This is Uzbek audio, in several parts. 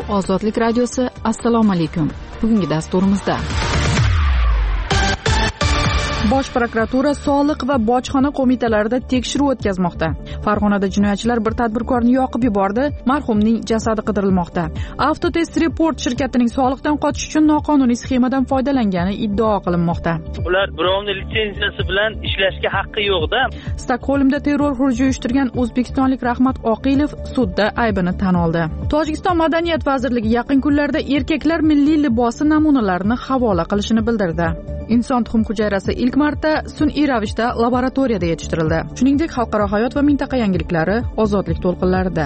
Ozodlik radiosi, assalomu alaykum. Bugungi dasturimizda Bosh prokuratura soliq va bojxona qo'mitalarida tekshiruv o'tkazmoqda. Farg'onada jinoyatchilar bir tadbirkorni yoqib yubordi, marhumning jasadi qidirilmoqda. Avtotest Report shirkatining soliqdan qochish uchun noqonuniy sxemadan foydalangani iddao qilinmoqda. Ular birovning litsenziyasi bilan ishlashga haqqi yo'q-da. Stokgolmda terror xuruji uyushtirgan o'zbekistonlik Rahmat Oqilov sudda aybini tan oldi. Tojikiston Madaniyat vazirligi yaqin kunlarda erkaklar milliy libosi namunalarini havola qilishini bildirdi. Inson tuxum hujayrasi ilk marta sun'iy ravishda laboratoriyada yetishtirildi. Shuningdek, xalqaro hayot va mintaqa yangiliklari Ozodlik to'lqinlarida.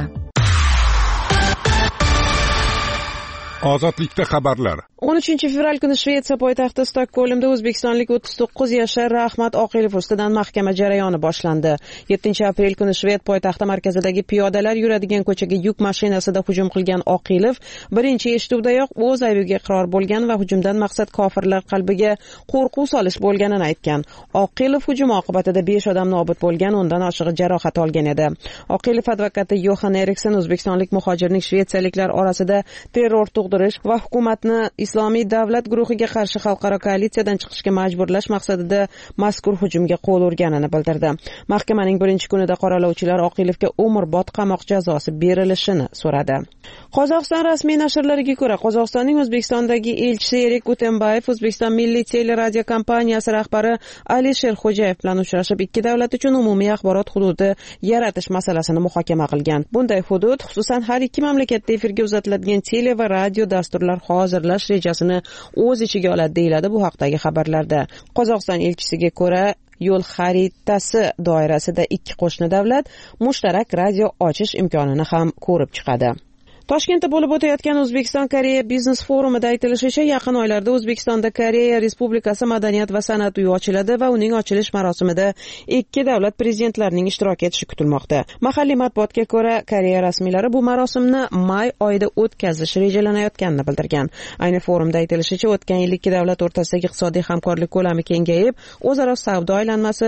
Ozodlikda xabarlar. 13-fevral kuni Shvetsiya poytaxti Stokgolmda o'zbekistonlik 39 yashar Rahmat Oqilov ustidan mahkama jarayoni boshlandi. 7-aprel kuni Shved poytaxti markazidagi piyodalar yuradigan ko'chaga yuk mashinasida hujum qilgan Oqilov birinchi eshituvdayoq o'z aybiga iqror bo'lgan va hujumdan maqsad kofirlar qalbiga qo'rquv solish bo'lganini aytgan. Oqilov hujum oqibatida 5 odam nobud bo'lgan, undan oshig'i jarohat olgan edi. Oqilov advokati Yohan Eriksen o'zbekistonlik muhojirning shvetsiyaliklar orasida terror tug'dirish va hukumatni Islomiy davlat guruhiga qarshi xalqaro koalitsiyadan chiqishga majburlash maqsadida mazkur hujumga qo'l urganini bildirdi. Mahkamaning birinchi kunida qoralovchilar Oqilovga umrbod qamoq jazosi berilishini so'radi. Qozog'iston rasmiy nashrlariga ko'ra, Qozog'istonning O'zbekistondagi elchisi Erik Utembayev O'zbekiston Milliy teleradio kompaniyasi rahbari Alisher Xo'jayev bilan uchrashib, ikki davlat uchun umumiy axborot hududi yaratish masalasini muhokama qilgan. Bunday hudud, xususan har ikki mamlakatda efirga uzatiladigan tele va radio dasturlar hozirlash rejasini o'z ichiga oladi, deyiladi bu haqdagi xabarlarda. Qozog'iston elchisiga ko'ra, yo'l xaritasi doirasida ikki qo'shni davlat mushtarak radio ochish imkonini ham ko'rib chiqadi. Toshkentda bo'lib o'tayotgan O'zbekiston-Koreya biznes forumida aytilishicha, yaqin oylarda O'zbekistonda Koreya Respublikasi madaniyat va san'at uyi ochiladi va uning ochilish marosimida ikki davlat prezidentlarining ishtirok etishi kutilmoqda. Mahalliy matbuotga ko'ra, Koreya rasmiylari bu marosimni may oyida o'tkazish rejalanayotganini bildirgan. Ayni forumda aytilishicha, o'tgan yil ikki davlat o'rtasidagi iqtisodiy hamkorlik ko'lami kengayib, o'zaro savdo aylanmasi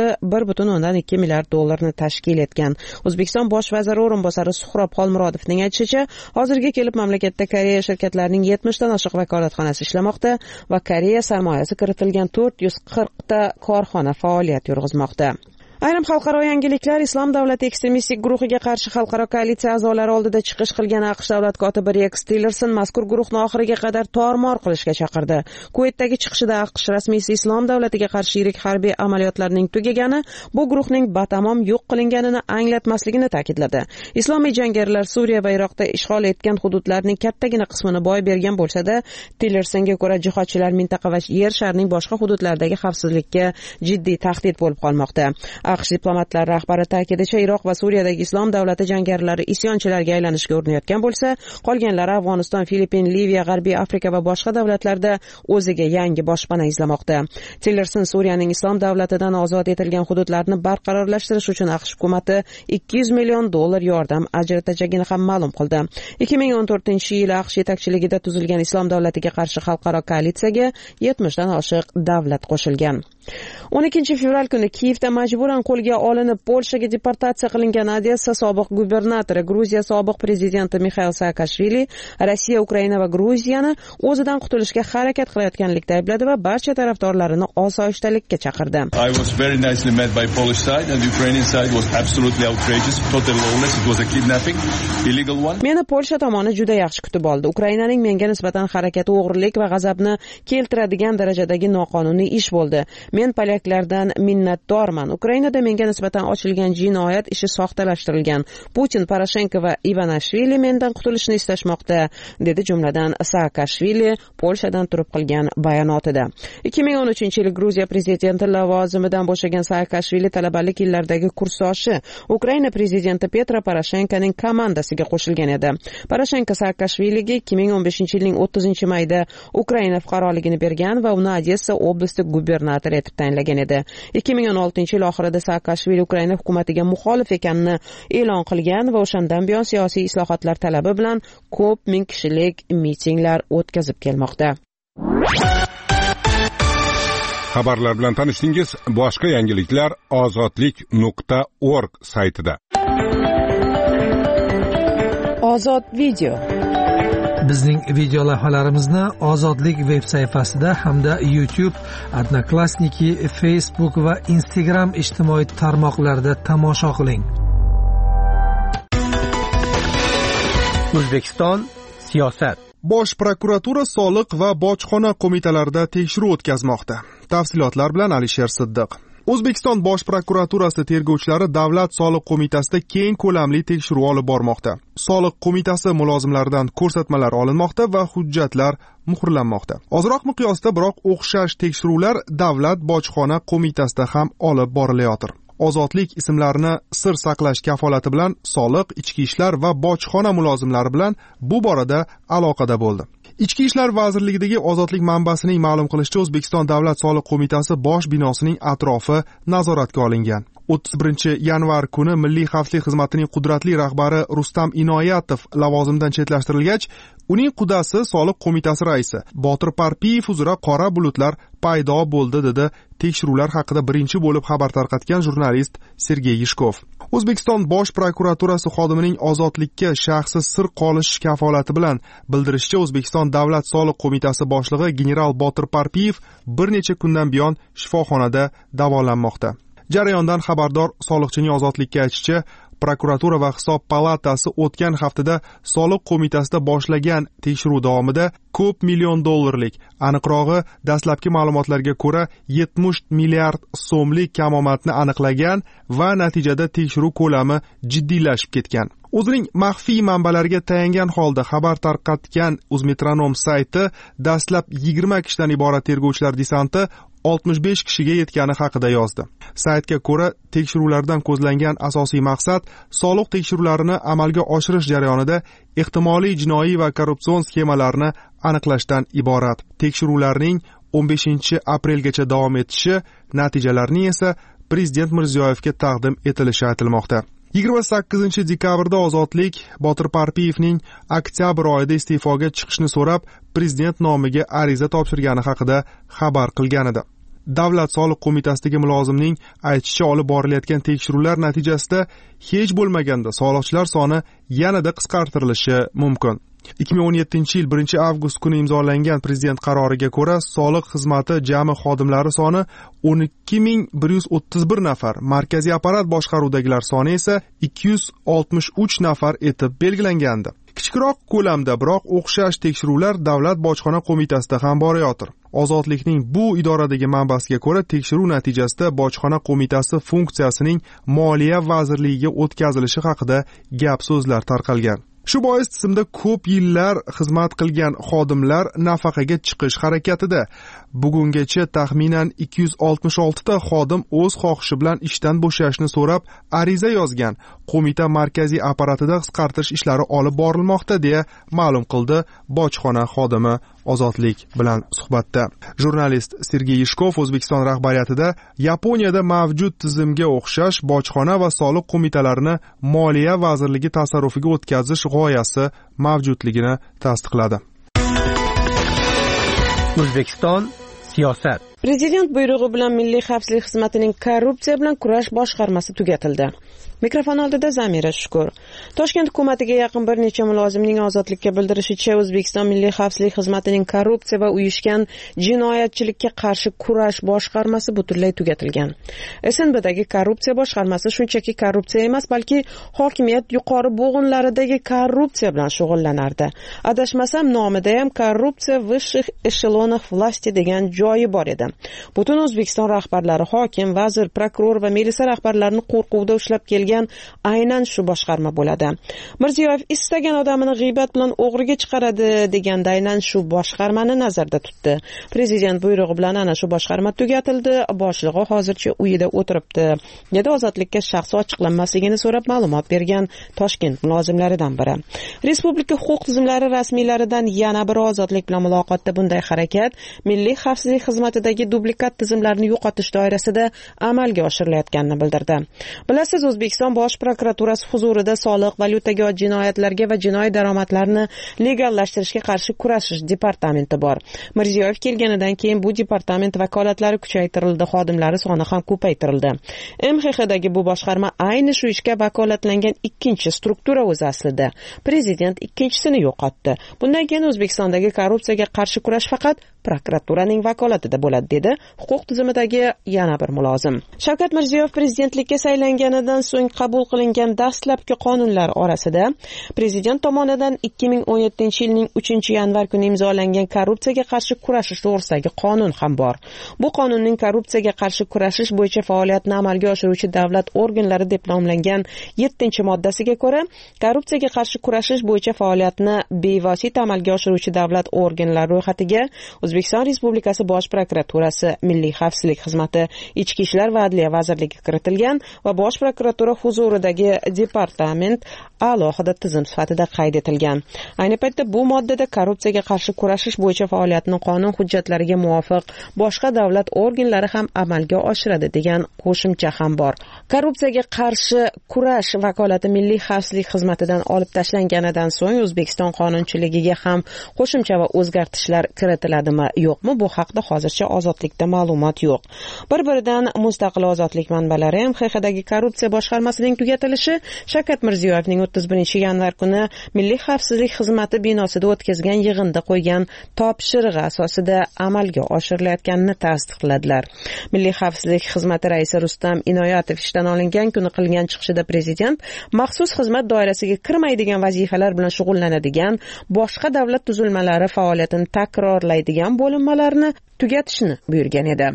1.2 milliard dollarni tashkil etgan. O'zbekiston bosh vaziri o'rinbosari Suhrob Xolmurodovning aytishicha, hozirga kelib mamlakatda Koreya shirkatlarining 70 dan oshiq vakolatxonasi ishlamoqda va Koreya sarmoyasi kiritilgan 440 ta korxona faoliyat yurg'izmoqda. Ayrim xalqaro yangiliklar. Islom davlati ekstremistik guruhiga qarshi xalqaro koalitsiya a'zolari oldida chiqish qilgan AQSh davlat kotibi Rex Tillerson mazkur guruhni oxiriga qadar tor-mor qilishga chaqirdi. Kuveytdagi chiqishida AQSh rasmiysi Islom davlatiga qarshi yirik harbiy amaliyotlarning tugagani, bu guruhning batamom yo'q qilinganini anglatmasligini ta'kidladi. Islomiy jangarilar Suriya va Iroqda ishg'ol etgan hududlarning kattagina qismini boy bergan bo'lsa-da, Tillersonga ko'ra jihodchilar mintaqa va yer sharining boshqa hududlaridagi xavfsizlikka jiddiy tahdid bo'lib qolmoqda. AQSh diplomatlari rahbari ta'kidlashicha, Iroq va Suriyadagi Islom davlati jangarilari isyonchilarga aylanishga urinayotgan bo'lsa, qolganlari Afg'oniston, Filippin, Liviya, G'arbiy Afrika va boshqa davlatlarda o'ziga yangi boshpana izlamoqda. Tillerson Suriyaning Islom davlatidan ozod etilgan hududlarni barqarorlashtirish uchun AQSh hukumatı $200 million yordam ajratacagini ham ma'lum qildi. 2014-yil AQSh yetakchiligida tuzilgan Islom davlatiga qarshi xalqaro koalitsiyaga 70 dan oshiq davlat qo'shilgan. 12-fevral kuni Kiyevda majburan qo'lga olinib, Polshaga deportatsiya qilingan Odessa sobiq gubernatori, Gruziya sobiq prezidenti Mixail Saakashvili Rossiya, Ukraina va Gruziyani o'zidan qutulishga harakat qilayotganlikda aybladi va barcha tarafdorlarini osoyishtalikka chaqirdi. I was very nicely met by Polish side and the Ukrainian side was absolutely outrageous, totally lawless. It was a kidnapping, illegal one. Meni Polsha tomoni juda yaxshi kutib oldi. Ukrainaning menga nisbatan harakati o'g'rilik va g'azabni keltiradigan darajadagi noqonuniy ish bo'ldi. Men polyaklardan minnatdorman. Ukrainada menga nisbatan ochilgan jinoyat ishi soxtalashtirilgan. Putin, Poroshenko va Ivanishvili mendan qutulishni istashmoqda, dedi jumladan Saakashvili Polshadan turib qilgan bayonotida. 2013-yil Gruziya prezidenti lavozimidan bo'shagan Saakashvili talabalik yillaridagi kursdoshi Ukraina prezidenti Petro Poroshenkoning komandasiga qo'shilgan edi. Poroshenko Saakashviliga 2015-yilning 30-mayida Ukraina fuqaroligini bergan va uni Odessa oblasti gubernatori etib tayinlagan edi. 2016-yil oxirida Saakashvili Ukraina hukumatiga muxolif ekanini e'lon qilgan va o'shandan buyon siyosiy islohotlar talabi bilan ko'p ming kishilik mitinglar o'tkazib kelmoqda. Xabarlar bilan tanishdingiz. Boshqa yangiliklar ozodlik.org saytida. Ozod video. Bizning video lavhalarimizni Ozodlik veb sayfasida hamda YouTube, Odnoklassniki, Facebook va Instagram ijtimoiy tarmoqlarida tomosha qiling. O'zbekiston siyosat. Bosh prokuratura soliq va bojxona qo'mitalarida tekshiruv o'tkazmoqda. Tafsilotlar bilan Alisher Siddiq. O'zbekiston bosh prokuraturasi tergovchilari Davlat soliq qo'mitasida keng ko'lamli tekshiruv olib bormoqda. Soliq qo'mitasi mulozimlaridan ko'rsatmalar olinmoqda va hujjatlar muhrlanmoqda. Ozroq miqyosda, biroq o'xshash tekshiruvlar Davlat bojxona qo'mitasida ham olib borilayotir. Ozodlik ismlarini sir saqlash kafolati bilan soliq, ichki ishlar va bojxona mulozimlari bilan bu borada aloqada bo'ldi. Ichki ishlar vazirligidagi Ozodlik manbasining ma'lum qilishicha, O'zbekiston Davlat soliq qo'mitasi bosh binosining atrofi nazoratga olingan. 31 yanvar kuni Milliy xavfsizlik xizmatining qudratli rahbari Rustam Inoyatov lavozimdan chetlashtirilgach, uning qudasi soliq qo'mitasi raisi Botir Parpiyev uzra qora bulutlar paydo bo'ldi, dedi tekshiruvlar haqida birinchi bo'lib xabar tarqatgan jurnalist Sergey Yishkov. O'zbekiston bosh prokuraturasi xodimining ozodlikka shaxsi sir qolish kafolati bilan bildirishicha, O'zbekiston Davlat soliq qo'mitasi boshlig'i general Botir Parpiyev bir necha kundan buyon shifoxonada davolanmoqda. Jarayondan xabardor soliqchining ozodlikka aytishicha, prokuratura va hisob palatasi o'tgan haftada soliq qo'mitasida boshlagan tekshiruv davomida ko'p million dollarlik, aniqrog'i dastlabki ma'lumotlarga ko'ra 70 milliard so'mlik kamomatni aniqlagan va natijada tekshiruv ko'lami jiddiylashib ketgan. O'zining maxfiy manbalariga tayangan holda xabar tarqatgan Uzmetronom sayti dastlab 20 kishidan iborat tergovchilar desanti 65 kishiga yetgani haqida yozdi. Saytga ko'ra, tekshiruvlardan ko'zlangan asosiy maqsad soliq tekshiruvlarini amalga oshirish jarayonida ehtimoliy jinoiy va korrupsion sxemalarni aniqlashdan iborat. Tekshiruvlarning 15 aprelgacha davom etishi, natijalarining esa Prezident Mirziyoyevga taqdim etilishi aytilmoqda. 28 dekabrda Ozodlik Botir Parpiyevning oktyabr oyida iste'foga chiqishni so'rab, prezident nomiga ariza topshirgani haqida xabar qilgan edi. Davlat soliq qo'mitasidagi mulozimning aytishicha, olib borilayotgan tekshiruvlar natijasida hech bo'lmaganda soliqchilar soni yanada qisqartirilishi mumkin. 2017 yil 1 avgust kuni imzolangan prezident qaroriga ko'ra, soliq xizmati jami xodimlari soni 12131 nafar, markaziy apparat boshqaruvidagilar soni esa 263 nafar etib belgilangandi. Kichikroq ko'lamda, biroq o'xshash tekshiruvlar Davlat bojxona qo'mitasida ham borayotir. Ozodlikning bu idoradagi manbasiga ko'ra, tekshiruv natijasida bojxona qo'mitasi funksiyasining Moliya vazirligiga o'tkazilishi haqida gap so'zlar tarqalgan. Shu bois tizimda ko'p yillar xizmat qilgan xodimlar nafaqaga chiqish harakatida. Bugungacha taxminan 266 ta xodim o'z xohishi bilan ishdan bo'shashni so'rab ariza yozgan. Qo'mita markaziy apparatida qisqartirish ishlari olib borilmoqda, deya ma'lum qildi bojxona xodimi Ozodlik bilan suhbatda. Jurnalist Sergey Yishkov O'zbekiston rahbariyatida Yaponiyada mavjud tizimga o'xshash bojxona va soliq qo'mitalarini Moliya vazirligi tasarrufiga o'tkazish g'oyasi mavjudligini tasdiqladi. O'zbekiston siyosat. Prezident buyrug'i bilan Milliy xavfsizlik xizmatining korrupsiya bilan kurash boshqarmasi tugatildi. Mikrofon oldida Zamira Shukur. Toshkent hukumatiga yaqin bir necha mulozimning ozodlikka bildirishicha, O'zbekiston Milliy xavfsizlik xizmatining korrupsiya va uyushgan jinoyatchilikka qarshi kurash boshqarmasi butunlay tugatilgan. SNBdagi korrupsiya boshqarmasi shunchaki korrupsiya emas, balki hokimiyat yuqori bo'g'inlaridagi korrupsiya bilan shug'ullanardi. Adashmasam, nomida ham korrupsiya vысших эшелонов власти degan joyi bor edi. Butun O'zbekiston rahbarlari, hokim, vazir, prokuror va militsiya rahbarlarini qo'rquvda ushlab kelgan aynan shu boshqarma bo'ladi. Mirziyoyev istagan odamini g'iybat bilan o'g'riga chiqaradi deganda aynan shu boshqarmani nazarda tutdi. Prezident buyrug'i bilan ana shu boshqarma tugatildi. Boshlig'i hozircha uyida o'tiribdi. Dedi ozodlikka shaxsi ochiqlanmasligini so'rab ma'lumot bergan Toshkent mulozimlaridan biri. Respublika huquq tizimlari rasmiylaridan yana bir ozodlik bilan muloqotda bunday harakat Milliy xavfsizlik xizmatidagi tizimidagi dublikat tizimlarni yo'qotish doirasida amalga oshirilayotganini bildirdi. Bilasiz, O'zbekiston Bosh prokuraturasi huzurida soliq, valyutaga oid jinoyatlarga va jinoiy daromadlarni legallashtirishga qarshi kurashish departamenti bor. Mirziyoyev kelganidan keyin bu departament vakolatlari kuchaytirildi, xodimlari soni ham ko'paytirildi. MXXdagi bu boshqarma ayni shu ishga vakolatlangan ikkinchi struktura o'zi aslida. Prezident ikkinchisini yo'qotdi. Bundan keyin O'zbekistondagi korrupsiyaga qarshi kurash faqat prokuraturaning vakolatida bo'ladi, dedi huquq tizimidagi yana bir mulozim. Shavkat Mirziyoyev prezidentlikka saylanganidan so'ng qabul qilingan dastlabki qonunlar orasida prezident tomonidan 2017-yilning 3-yanvar kuni imzolangan korrupsiyaga qarshi kurashish to'g'risidagi qonun ham bor. Bu qonunning korrupsiyaga qarshi kurashish bo'yicha faoliyatni amalga oshiruvchi davlat organlari deb nomlangan 7-moddasiga ko'ra, korrupsiyaga qarshi kurashish bo'yicha faoliyatni bevosita amalga oshiruvchi davlat organlari ro'yxatiga O'zbekiston Respublikasi Bosh prokuraturasi, Milliy xavfsizlik xizmati, Ichki ishlar va Adliya vazirligi kiritilgan va Bosh prokuratura huzuridagi departament alohida tizim sifatida qayd etilgan. Ayni paytda bu moddada korrupsiyaga qarshi kurashish bo'yicha faoliyatni qonun hujjatlariga muvofiq boshqa davlat organlari ham amalga oshiradi degan qo'shimcha ham bor. Korrupsiyaga qarshi kurash vakolati Milliy xavfsizlik xizmatidan olib tashlanganidan so'ng O'zbekiston qonunchiligiga ham qo'shimcha va o'zgartishlar kiritiladimi, yo'qmi, bu haqda hozircha Ozodlikda ma'lumot yo'q. Bir-biridan mustaqil Ozodlik manbalari MXXdagi korrupsiya boshqarmasining tugatilishi Shavkat Mirziyoyevning 31-yanvar kuni Milliy xavfsizlik xizmati binosida o'tkazgan yig'inda qo'ygan topshirig'i asosida amalga oshirilayotganini tasdiqladilar. Milliy xavfsizlik xizmati raisi Rustam Inoyatov ishdan olingan kuni qilgan chiqishida prezident maxsus xizmat doirasiga kirmaydigan vazifalar bilan shug'ullanadigan boshqa davlat tuzilmalari faoliyatini takrorlaydigan bo'linmalarni tugatishni buyurgan edi.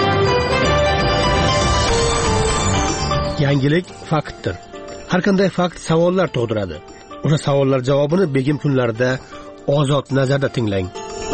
Yangilik faktdir. Har qanday fakt savollar tug'diradi. O'sha savollar javobini begim kunlarida Ozod nazarda tinglang.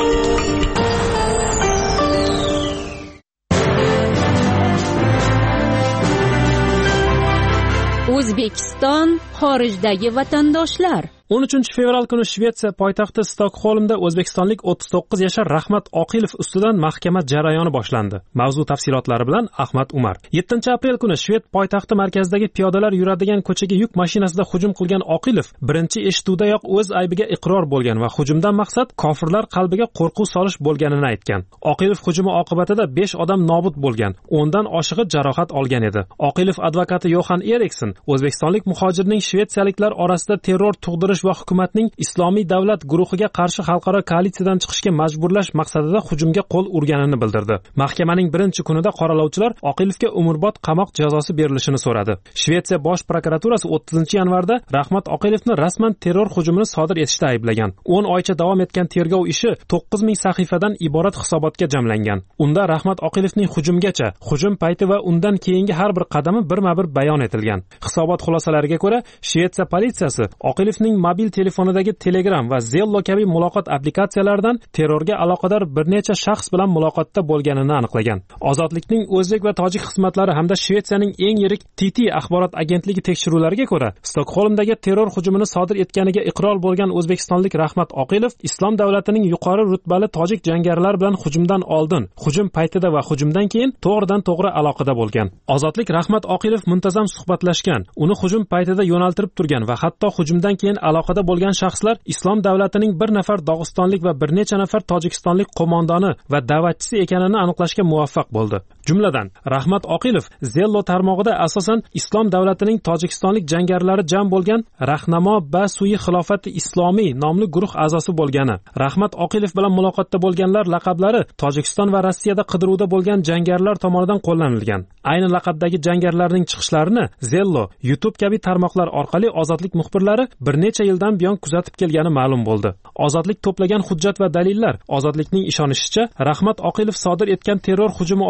O'zbekiston xorijdagi vatandoshlar. 13-fevral kuni Shvetsiya poytaxti Stokholmda o'zbekistonlik 39 yashar Rahmat Oqilov ustidan mahkama jarayoni boshlandi. Mavzu tafsilotlari bilan Ahmad Umar. 7-aprel kuni Shved poytaxti markazidagi piyodalar yuradigan ko'chaga yuk mashinasida hujum qilgan Oqilov birinchi eshituvdayoq o'z aybiga iqror bo'lgan va hujumdan maqsad kofirlar qalbiga qo'rquv solish bo'lganini aytgan. Oqilov hujumi oqibatida 5 odam nobud bo'lgan, 10 dan oshig'i jarohat olgan edi. Oqilov advokati Yohan Erikson o'zbekistonlik muhojirning shvetsiyaliklar orasida terror tug'dirish va hukumatning Islomiy davlat guruhiga qarshi xalqaro koalitsiyadan chiqishga majburlash maqsadida hujumga qo'l urganini bildirdi. Mahkamaning birinchi kunida qoralovchilar Oqilovga umrbod qamoq jazosi berilishini so'radi. Shvetsiya bosh prokuraturasi 30-yanvarda Rahmat Oqilovni rasman terror hujumini sodir etishda ayblagan. 10 oycha davom etgan tergov ishi 9000 sahifadan iborat hisobotga jamlangan. Unda Rahmat Oqilovning hujumgacha, hujum payti va undan keyingi har bir qadami birma-bir bayon etilgan. Hisobot xulosalariga ko'ra, Shvetsiya politsiyasi Oqilovning mobil telefonidagi Telegram va Zello kabi muloqot applikatsiyalaridan terrorga aloqador bir necha shaxs bilan muloqotda bo'lganini aniqlagan. Ozodlikning o'zbek va tojik xizmatlari hamda Shvetsiyaning eng yirik TT axborot agentligi tekshiruvlariga ko'ra, Stokholmdagi terror hujumini sodir etganiga iqror bo'lgan o'zbekistonlik Rahmat Oqilov Islom davlatining yuqori rutbali tojik jangarilar bilan hujumdan oldin, hujum paytida va hujumdan keyin to'g'ridan-to'g'ri aloqada bo'lgan. Ozodlik Rahmat Oqilov muntazam suhbatlashgan, uni hujum paytida yo'naltirib turgan va hatto hujumdan keyin aloqada bo'lgan shaxslar Islom davlatining bir nafar dog'istonlik va bir necha nafar tojikistonlik qo'mondoni va da'vatchisi ekanini aniqlashga muvaffaq bo'ldi. Jumladan, Rahmat Oqilov Zello tarmog'ida asosan Islom davlatining tojikistonlik jangarilari jam bo'lgan Rahnamo ba Suyi xilofati islomiy nomli guruh a'zosi bo'lgani, Rahmat Oqilov bilan muloqotda bo'lganlar laqablari Tojikiston va Rossiyada qidiruvda bo'lgan jangarilar tomonidan qo'llanilgan. Ayni laqabdagi jangarilarning chiqishlarini Zello, YouTube kabi tarmoqlar orqali ozodlik muxbirlari bir necha yildan buyon kuzatib kelgani ma'lum bo'ldi. Ozodlik to'plagan hujjat va dalillar Ozodlikning ishonishicha, Rahmat Oqilov sodir etgan terror hujumi ortida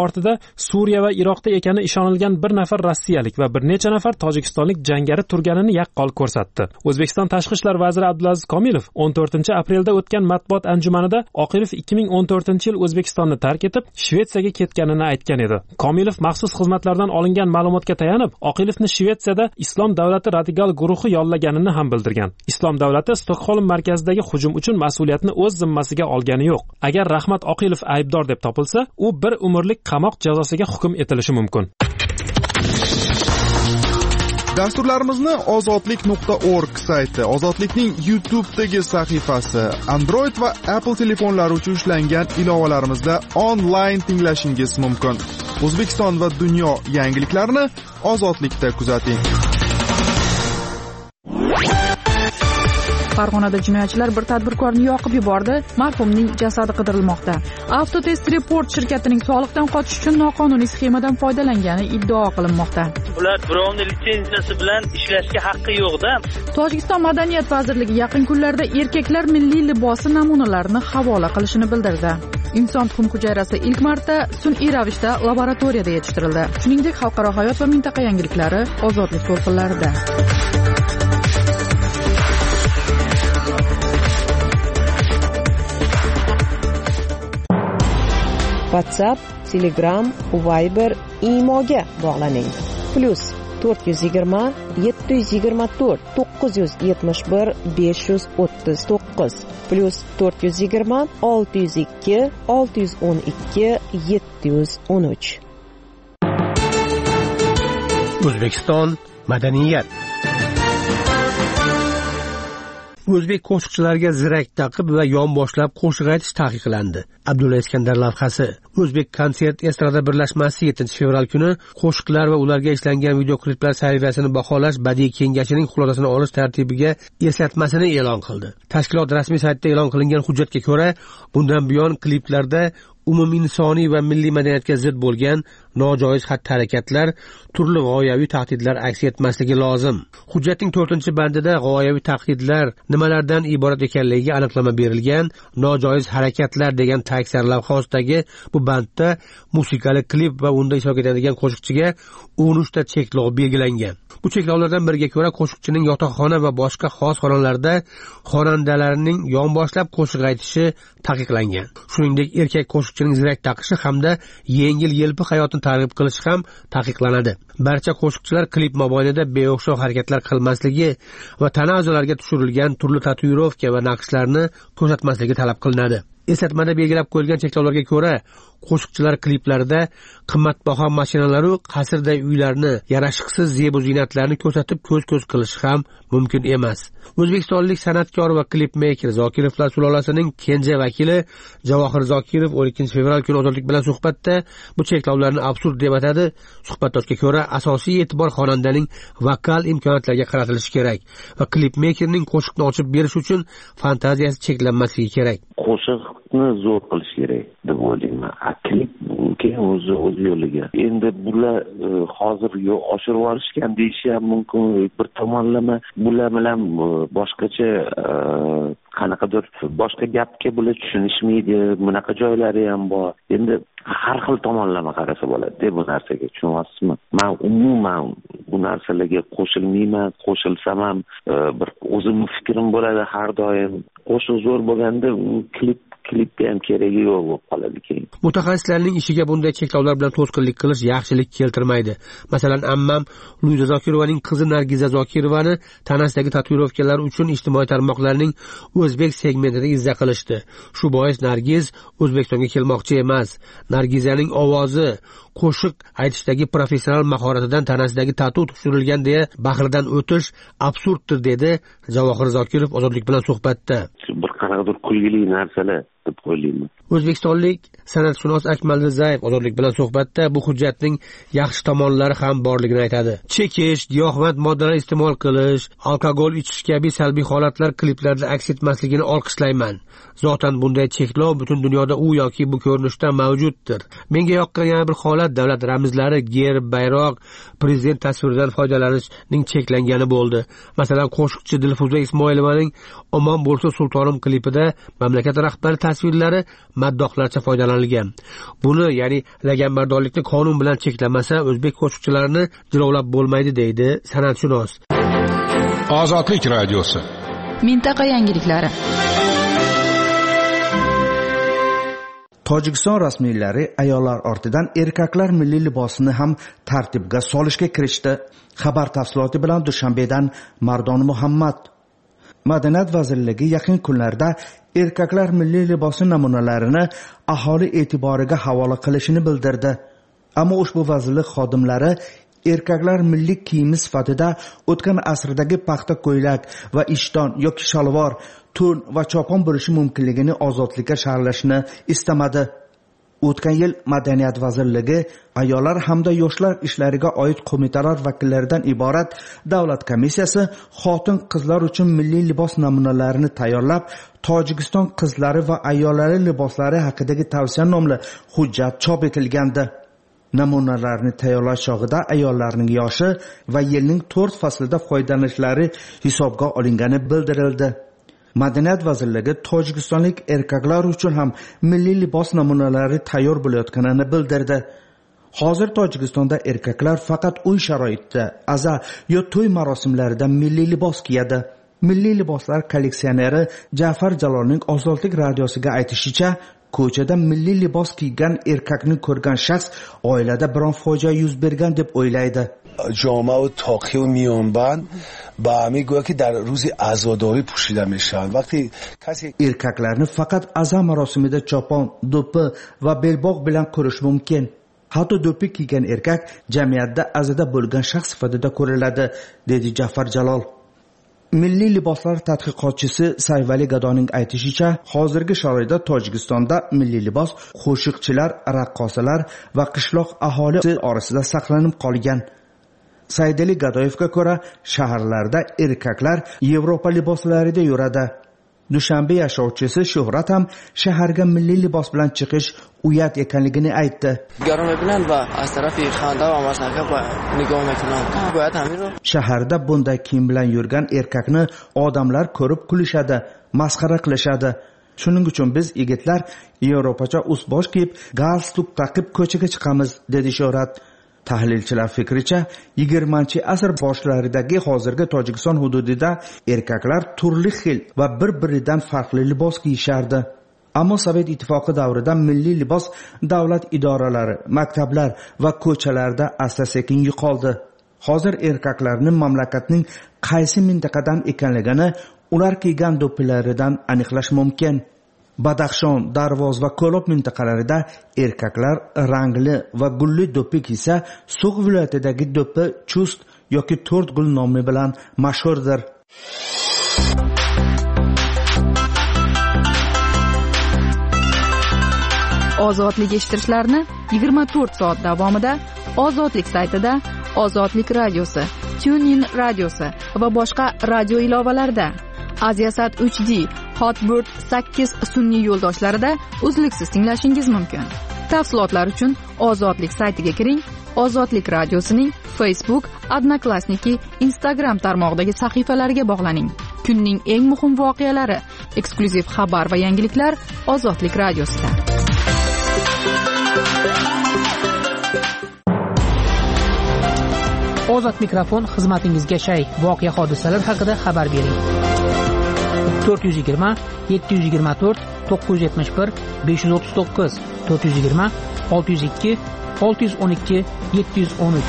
Suriya va Iroqda ekani ishonilgan bir nafar rossiyalik va bir necha nafar tojikistonlik jangari turganini yaqqol ko'rsatdi. O'zbekiston tashqi ishlar vaziri Abdulaziz Komilov 14-aprelda o'tgan matbuot anjumanida Oqilov 2014-yil O'zbekistonni tark etib, Shvetsiyaga ketganini aytgan edi. Komilov maxsus xizmatlardan olingan ma'lumotga tayanib, Oqilovni Shvetsiyada Islom davlati radikal guruhi yollaganini ham bildirgan. Islom davlati Stokholm markazidagi hujum uchun mas'uliyatni o'z zimmasiga olgani yo'q. Agar Rahmat Oqilov aybdor deb topilsa, u bir umrlik qamoq jazosiga hukm etilishi mumkin. Dasturlarimizni ozodlik.org sayti, Ozodlikning YouTube'dagi sahifasi, Android va Apple telefonlari uchun ishlangan ilovalarimizda onlayn tinglashingiz mumkin. O'zbekiston va dunyo yangiliklarini Ozodlikda kuzating. Farg'onada jinoyatchilar bir tadbirkorni yoqib yubordi. Marhumning jasadi qidirilmoqda. Avtotest Report shirkatining soliqdan qochish uchun noqonuniy sxemadan foydalangani iddao qilinmoqda. Ular birovning litsenziyasi bilan ishlashga haqqi yo'q-da. Tojikiston Madaniyat vazirligi yaqin kunlarda erkaklar milliy libosi namunalarini havola qilishini bildirdi. Inson tuxum hujayrasi ilk marta sun'iy ravishda laboratoriyada yetishtirildi. Shuningdek, xalqaro hayot va mintaqa yangiliklari Ozodlik to'lqinlarida. WhatsApp, Telegram, Viber, Imoga bog'laning. +420 724 971 539 +420 602 612 713. O'zbekiston madaniyat. O'zbek qo'shiqchilariga zirak taqib va yonboshlab qo'shiq aytish taqiqlandi. Abdulla Iskandar lavhasi. O'zbek konsert estrada birlashmasi 7-fevral kuni qo'shiqlar va ularga ishlangan videokliplar saviyasini baholash badiiy kengashining xulosasini olish tartibiga eslatmasini e'lon qildi. Tashkilot rasmiy saytida e'lon qilingan hujjatga ko'ra, bundan buyon kliplarda umuminsoniy va milliy madaniyatga zid bo'lgan nojoiz xatti-harakatlar, turli g'oyaviy tahdidlar aks etmasligi lozim. Hujjatning 4-bandida g'oyaviy tahdidlar nimalardan iborat ekanligiga aniqlama berilgan. Nojoiz harakatlar degan tag sarlavha ostidagi bu bandda musiqali klip va unda ishtirok etadigan qo'shiqchiga 13 ta cheklov belgilangan. Bu cheklovlardan biriga ko'ra, qo'shiqchining yotoqxona va boshqa xos xonalarda xonandalarning yonboshlab qo'shiq aytishi taqiqlangan. Shuningdek, erkak qo'shiqchining zirak taqishi hamda yengil-yelpi hayotni targ'ib qilishi ham taqiqlanadi. Barcha qo'shiqchilar klip mobaynida beo'xshov harakatlar qilmasligi va tana a'zolariga tushirilgan turli tatuirovka va naqshlarni ko'rsatmasligi talab qilinadi. Eslatmada belgilab qo'yilgan cheklovlarga ko'ra, qo'shiqchilar kliplarida qimmatbaho mashinalar va qasrday uylarni, yarashiqsiz zeb-u ziynatlarni ko'rsatib ko'z-ko'z qilishi ham mumkin emas. O'zbekistonlik san'atkor va klipmeyker Zokirovlar sulolasining kenja vakili Javohir Zokirov 12-fevral kuni Ozodlik bilan suhbatda bu cheklovlarni absurd deb atadi. Suhbatdoshga ko'ra, asosiy e'tibor xonandaning vokal imkoniyatlariga qaratilishi kerak va klipmeykerning qo'shiqni ochib berish uchun fantaziyasi cheklanmasligi kerak. Qo'shiqni zo'r qilish kerak deb o'ylayman. Klip keyin o'z yo'liga. Endi bular hozir oshirib olishgan deyish ham mumkin. Bir tomonlama bular bilan boshqacha qanaqadir boshqa gapga bular tushunishmaydi. Bunaqa joylari ham bor. Endi har xil tomonlama qarasa bo'ladi bu narsaga, tushunyapsizmi? Men umuman bu narsalarga qo'shilmayman, qo'shilsam ham bir o'zimning fikrim bo'ladi har doim. Qo'shiq zo'r bo'lganda klipga ham keragi yo'q bo'lib qoladi keyin. Mutaxassislarning ishiga bunday cheklovlar bilan to'sqinlik qilish yaxshilik keltirmaydi. Masalan, ammam Luiza Zokirovaning qizi Nargiza Zokirovani tanasidagi tatuirovkalar uchun ijtimoiy tarmoqlarning o'zbek segmentida izza qilishdi. Shu bois Nargiz O'zbekistonga kelmoqchi emas. Nargizaning ovozi, qo'shiq aytishdagi professional mahoratidan tanasidagi tatu tushirilgan deya bahridan o'tish absurddir, dedi Javohir Zokirov Ozodlik bilan suhbatda. Bir qanaqadir kulgili narsalar deb o'ylayman. O'zbekistonlik san'atshunos Akmal Rizayev Ozodlik bilan suhbatda bu hujjatning yaxshi tomonlari ham borligini aytadi. Chekish, giyohvand moddalar iste'mol qilish, alkogol ichish kabi salbiy holatlar kliplarda aks etmasligini olqishlayman. Zotan bunday cheklov butun dunyoda u yoki bu ko'rinishda mavjuddir. Menga yoqqan yana bir holat davlat ramzlari, gerb, bayroq, prezident tasviridan foydalanishning cheklangani bo'ldi. Masalan, qo'shiqchi Dilfuza Ismoilovaning Omon bo'lsa sultonim klipida mamlakat rahbari tasvirlari maddohlarcha foydalanilgan. Buni, ya'ni laganbardorlikni qonun bilan cheklamasa, o'zbek qo'shiqchilarini jilovlab bo'lmaydi, deydi san'atshunos. Ozodlik radiosi. Mintaqa yangiliklari. Tojikiston rasmiylari ayollar ortidan erkaklar milliy libosini ham tartibga solishga kirishdi. Xabar tafsiloti bilan Dushanbedan Mardon Muhammad. Madaniyat vazirligi yaqin kunlarda erkaklar milliy libosi namunalarini aholi e'tiboriga havola qilishini bildirdi. Ammo ushbu vazirlik xodimlari erkaklar milliy kiyimi sifatida o'tgan asrdagi paxta ko'ylak va ishton yoki shalvor, to'n va chopon bo'lishi mumkinligini ozodlikka sharhlashni istamadi. O'tgan yil Madaniyat vazirligi ayollar hamda yoshlar ishlariga oid qo'mitalar vakillaridan iborat davlat komissiyasi xotin-qizlar uchun milliy libos namunalarini tayyorlab, Tojikiston qizlari va ayollari liboslari haqidagi tavsiya nomli hujjat chop etilgandi. Namunalarni tayyorlash chog'ida ayollarning yoshi va yilning 4 faslida foydalanishlari hisobga olingani bildirildi. Madaniyat vazirligi tojikistonlik erkaklar uchun ham milliy libos namunalari tayyor bo'layotganini bildirdi. Hozir Tojikistonda erkaklar faqat uy sharoitida, aza yo to'y marosimlarida milliy libos kiyadi. Milliy liboslar kolleksioneri Ja'far Jalolning Ozodlik radiosiga aytishicha, ko'chada milliy libos kiygan erkakni ko'rgan shaxs oilada biron fojia yuz bergan deb o'ylaydi. جامعه و تاقی و میانبند با همه گویا که در روز عزاداری پوشیده میشن. وقتی کسی erkaklarni faqat aza marosimida chopon, do'ppi va belbog' bilan ko'rish mumkin. Hatto do'ppi kiygan erkak jamiyatda azada bo'lgan shaxs sifatida ko'riladi, dedi Ja'far Jalol. Milliy liboslar tadqiqotchisi Sayvali Gadoning aytishicha, hozirgi sharoitda Tojikistonda milliy libos qo'shiqchilar, raqqosalar va qishloq aholisi orasida saqlanib qolgan. Saydali Gadoyevga ko'ra, shaharlarda erkaklar Yevropa liboslarida yuradi. Dushanbe yashovchisi Shuhrat ham shaharga milliy libos bilan chiqish uyat ekanligini aytdi. Shaharda bunday kiyim bilan yurgan erkakni odamlar ko'rib kulishadi, masxara qilishadi. Shuning uchun biz yigitlar Yevropacha ust-bosh kiyib, galstuk taqib ko'chaga chiqamiz, dedi Shuhrat. Tahlilchilar fikricha, 20-asr boshlaridagi hozirgi Tojikiston hududida erkaklar turli xil va bir-biridan farqli libos kiyishardi. Ammo Sovet ittifoqi davrida milliy libos davlat idoralari, maktablar va ko'chalarda asta-sekin yo'qoldi. Hozir erkaklarning mamlakatning qaysi mintaqadan ekanligini ular kiygan do'ppilaridan aniqlash mumkin. Badaxshon, Darvoz va Ko'lob mintaqalarida erkaklar rangli va gulli do'ppi kiysa, So'g' viloyatidagi do'ppi chust yoki 4 gul nomi bilan mashhurdir. Ozodlik eshittirishlarni 24 soat davomida Ozodlik saytida, Ozodlik radiosi, TuneIn radiosi va boshqa radio ilovalarida, Aziasat 3D, Hotbird 8 sun'iy yo'ldoshlarida uzluksiz tinglashingiz mumkin. Tafsilotlar uchun Ozodlik saytiga kiring. Ozodlik radiosining Facebook, Odnoklassniki, Instagram tarmog'idagi sahifalariga bog'laning. Kunning eng muhim voqealari, eksklyuziv xabar va yangiliklar Ozodlik radiosida. Ozod mikrofon xizmatingizga shay. Voqea hodisalar haqida xabar bering. 420 724 971 539 420 602 612 713.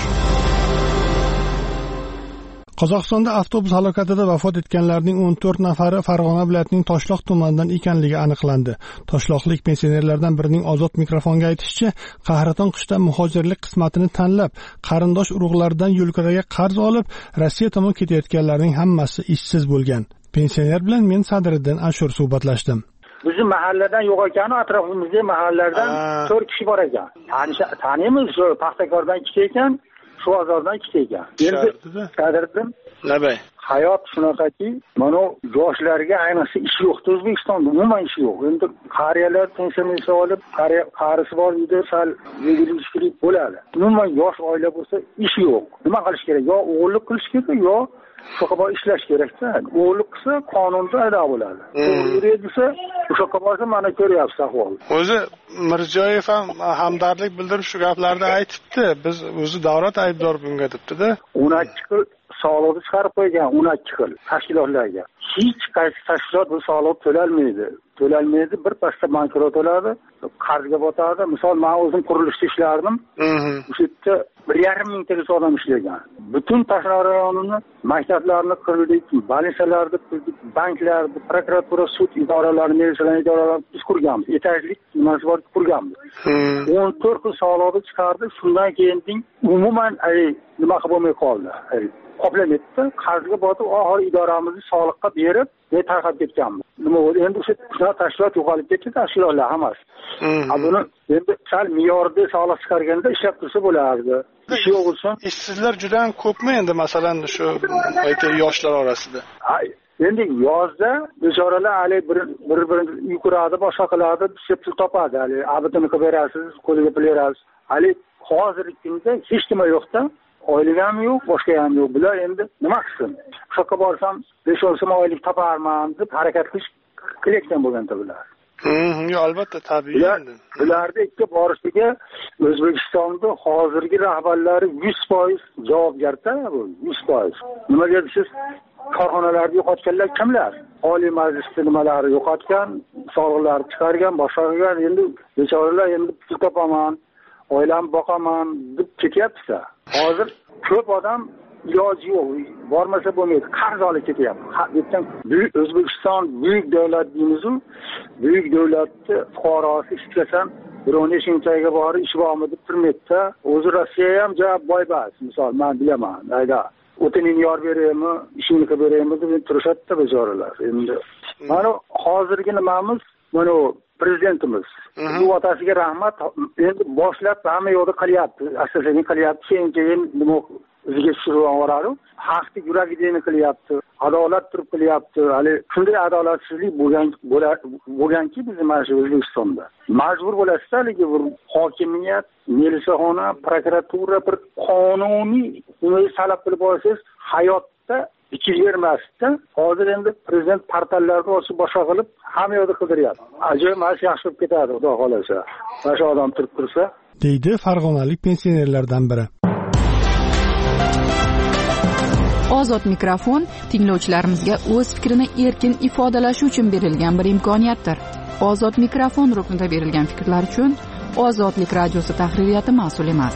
Qozog'istonda avtobus halokatida vafot etganlarning 14 nafari Farg'ona viloyatining Toshloq tumanidan ekanligi aniqlandi. Toshloqlik pensionerlardan birining Ozod mikrofonga aytishicha, Qahraton qishda muhojirlik qismatini tanlab, qarindosh urug'lardan yo'lkiraga qarz olib, Rossiya tomon ketayotganlarning hammasi ishsiz bo'lgan. Pensioner bilan men Sadriddin Ashur suhbatlashdim. Bizim mahalladan yo'qolgani atrofimizda mahallalardan 4 kishi bor ekan. Taniymiz, shu Paxtakordan ikkita ekan, Shuazordan ikkita ekan. Endi Sadriddin hayot shunaqaki, mana yoshlarga ayniqsa ish yo'qda, O'zbekistonda umuman ish yo'q. Endi qariyalar pensiya olib, qarisi bor uyda sal yegulik bo'ladi. Umuman yosh oila bo'lsa ish yo'q. Nima qilish kerak? Yo o'g'illik qilish kerak, yo shunaqa ishlash kerak-da. O'g'illik qilsa qonunda ado bo'ladi. O'g'illik desa o'sha borsa mana ko'ryapsiz ahvol. O'zi Mirziyoyev ham hamdardlik bildirib shu gaplarni aytibdi. Biz o'zi davlat aybdor bunga debdi-da. 12 xil soliqni chiqarib qo'ygan, 12 xil tashkilotlarga. Hech qaysi tashkilot bu soliq to'lalmaydi, bir pasda bankrot bo'ladi, qarzga botadi. Misol, men o'zim qurilishda ishlardim. O'sha yerda 1,5 mingta odam ishlagan. Butun Toshkent rayonini, maktablarni qurdik, больницаlarni qurdik, banklarni, prokuratura, sud idoralarini, militsiya idoralarini biz qurganmiz. Etajlik nimasi bor qurganmiz. 14 xil soliqni chiqardi. Shundan keyin umuman nima qilib bo'lmay qoldi. Qoplametda qarzga botib, oxiri idoramizni soliqqa berib, tarqab ketganmiz. Nima bo'ldi? Endi o'sha tashkilot yo'qolib ketdi, tashkilotlar hammasi. Buni endi sal me'yorda soliq chiqarganda ishlab tursa bo'lardi. Ish yo'q uchun. Ishsizlar juda ham ko'pmi endi masalan shu yoshlar orasida? Endi yozda bechoralar hali bir-birini yukuradi, boshqa qiladi, pul topadi. Hali abitini qilib berasiz, qo'liga pul berasiz. Hali hozirgi kunda hech nima yo'q-da. Oylik ham yo'q, boshqa ham yo'q. Bular endi nima qilsin? Shoqqa borsam 5-10 so'm oylik toparman deb harakat qilayotgan bo'lganda bular. Yo'q, albatta tabiiy endi. Bularda ikki borishiga O'zbekistonda hozirgi rahbarlari 100% javobgar-da, bu 100%. Nimaga desiz? Korxonalarni yo'qotganlar kimlar? Oliy Majlisda nimalarni yo'qotgan, soliqlarni chiqargan, boshqa qilgan, endi bechoralar endi pul topaman, oilamni boqaman deb ketyapti. Hozir ko'p odam iloji yo'q, bormasa bo'lmaydi, qarz olib ketyapti. O'zbekiston buyuk davlat deymiz-ku, buyuk davlatni fuqarosi ishlasan, birovni shunchaga borib ish bormi deb turmaydi-da. O'zi Rossiya ham javob boybas, misol men bilaman, ayda o'tinini yor beraymi, ishini qilib beraymi deb turishadi-da bechoralar. Endi mana hozirgi nimamiz, mana prezidentimiz bu otasiga rahmat, endi boshlab hamma yo'lda qilyapti, asta-sekin qilyapti, keyin nima o'ziga tushirib oladi. Xalqni yuragini qilyapti, adolat turib qilyapti. Hali shunday adolatsizlik bo'lganki bizim mana shu O'zbekistonda. Majbur bo'lasizlar, lekin bir hokimiyat, militsiyaxona, prokuratura bir qonuniy uni talab qilib olsangiz, hayotda ikki bermasdi. Hozir endi prezident portallarni o'sib boshqa qilib hamma yo'lda qidiryapti. Ajoyib, mana shu yaxshi bo'lib ketadi, xudo xolasa. Mana shu odam turib tursa, deydi farg'onalik pensionerlardan biri. Ozod mikrofon tinglovchilarimizga o'z fikrini erkin ifodalashi uchun berilgan bir imkoniyatdir. Ozod mikrofon ruknida berilgan fikrlar uchun Ozodlik radiosi tahririyati mas'ul emas.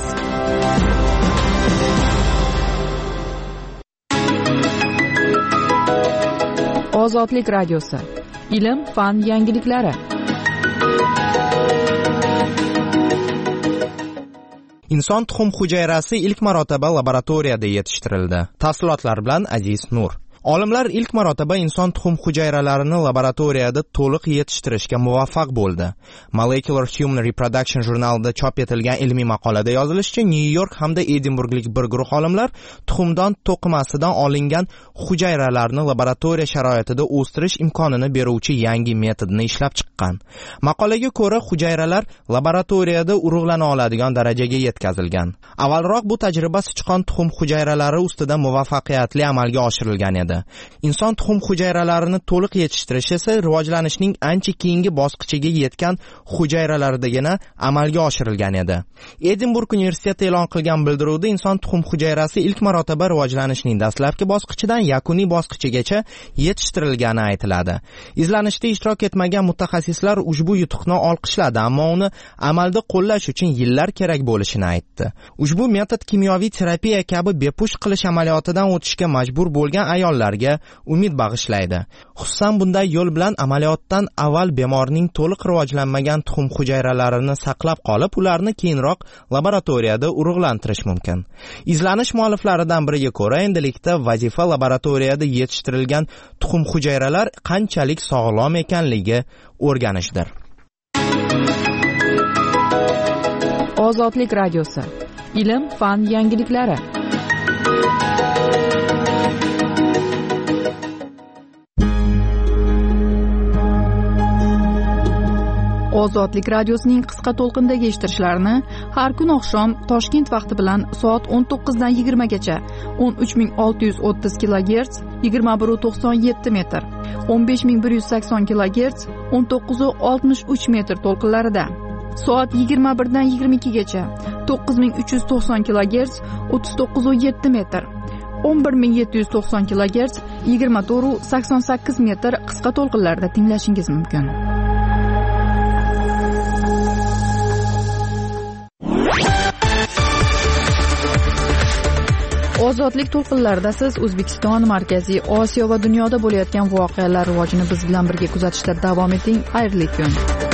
Ozodlik radiosi. Ilm, fan yangiliklari. Inson tuxum hujayrasi ilk marotaba laboratoriyada yetishtirildi. Tafsilotlar bilan Aziz Nur. Olimlar ilk marotaba inson tuxum hujayralarini laboratoriyada to'liq yetishtirishga muvaffaq bo'ldi. Molecular Human Reproduction jurnalida chop etilgan ilmiy maqolada yozilishicha, New York hamda Edinburglik bir guruh olimlar tuxumdan to'qimasidan olingan hujayralarni laboratoriya sharoitida o'stirish imkonini beruvchi yangi metodni ishlab chiqqan. Maqolaga ko'ra, hujayralar laboratoriyada urug'lana oladigan darajaga yetkazilgan. Avvalroq bu tajriba sichqon tuxum hujayralari ustida muvaffaqiyatli amalga oshirilgan edi. Inson tuxum hujayralarini to'liq yetishtirish esa rivojlanishning ancha keyingi bosqichiga yetgan hujayralardagina amalga oshirilgan edi. Edinburg universiteti e'lon qilgan bildiruvda inson tuxum hujayrasi ilk marotaba rivojlanishning dastlabki bosqichidan yakuniy bosqichigacha yetishtirilgani aytiladi. Izlanishda ishtirok etmagan mutaxassislar ushbu yutuqni olqishladi, ammo uni amalda qo'llash uchun yillar kerak bo'lishini aytdi. Ushbu metod kimyoviy terapiya kabi bepusht qilish amaliyotidan o'tishga majbur bo'lgan ayollarga umid bag'ishlaydi. Xususan bunday yo'l bilan amaliyotdan avval bemorning to'liq rivojlanmagan tuxum hujayralarini saqlab qolib, ularni keyinroq laboratoriyada urug'lantirish mumkin. Izlanish mualliflaridan biriga ko'ra, endilikda vazifa laboratoriyada yetishtirilgan tuxum hujayralar qanchalik sog'lom ekanligi o'rganishdir. Ozodlik radiosi. Ilm, fan yangiliklari. Ozodlik radiosining qisqa to'lqindagi eshittirishlarini har kun oqshom Toshkent vaqti bilan soat 19 dan 20 gacha 13630 kHz 21.97 metr, 15180 kHz 19.63 metr to'lqinlarida, soat 21 dan 22 gacha 9390 kHz 39.7 metr, 11790 kHz 24.88 metr qisqa to'lqinlarda tinglashingiz mumkin. Ozodlik to'lqinlarida siz O'zbekiston, Markaziy Osiyo va dunyoda bo'layotgan voqealar rivojini biz bilan birga kuzatishda davom eting. Xayrli kun.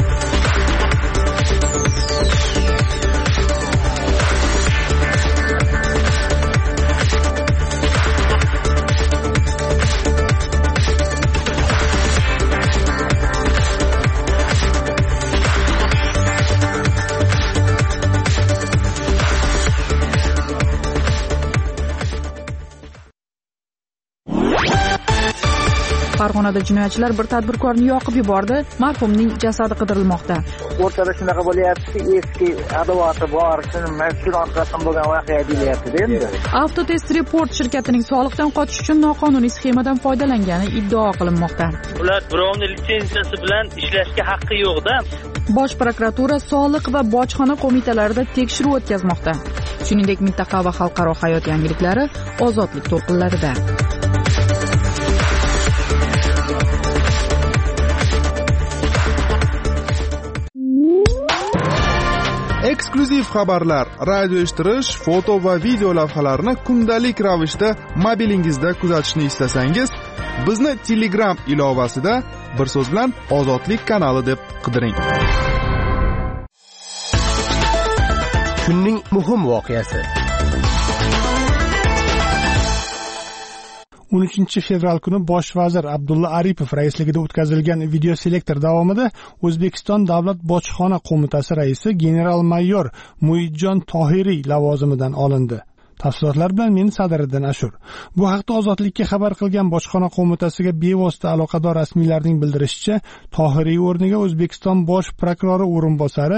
Farg'onada jinoyatchilar bir tadbirkorni yoqib yubordi. Marhumning jasadi qidirilmoqda. O'rtada shunaqa bo'lyapti, eski adovati bor, shuni orqasidan bo'lgan voqea deyilyapti endi. Avtotest Report shirkatining soliqdan qochish uchun noqonuniy sxemadan foydalangani iddao qilinmoqda. Ular birovning litsenziyasi bilan ishlashga haqqi yo'q-da. Bosh prokuratura soliq va bojxona qo'mitalarida tekshiruv o'tkazmoqda. Shuningdek, mintaqa va xalqaro hayot yangiliklari Ozodlik to'lqinlarida. Eksklyuziv xabarlar, radio eshittirish, foto va video lavhalarni kundalik ravishda mobilingizda kuzatishni istasangiz, bizni Telegram ilovasida bir so'z bilan Ozodlik kanali deb qidiring. Kunning muhim voqeasi. 13 fevral kuni bosh vazir Abdulla Aripov raisligida o'tkazilgan videoselektor davomida O'zbekiston Davlat bojxona qo'mitasi raisi general-mayor Muidjon Tohiriy lavozimidan olindi. Tafsilotlar bilan men Sadiriddin Ashur. Bu haqda Ozodlikka xabar qilgan bojxona qo'mitasiga bevosita aloqador rasmiylarning bildirishicha, Tohiriy o'rniga O'zbekiston bosh prokurori o'rinbosari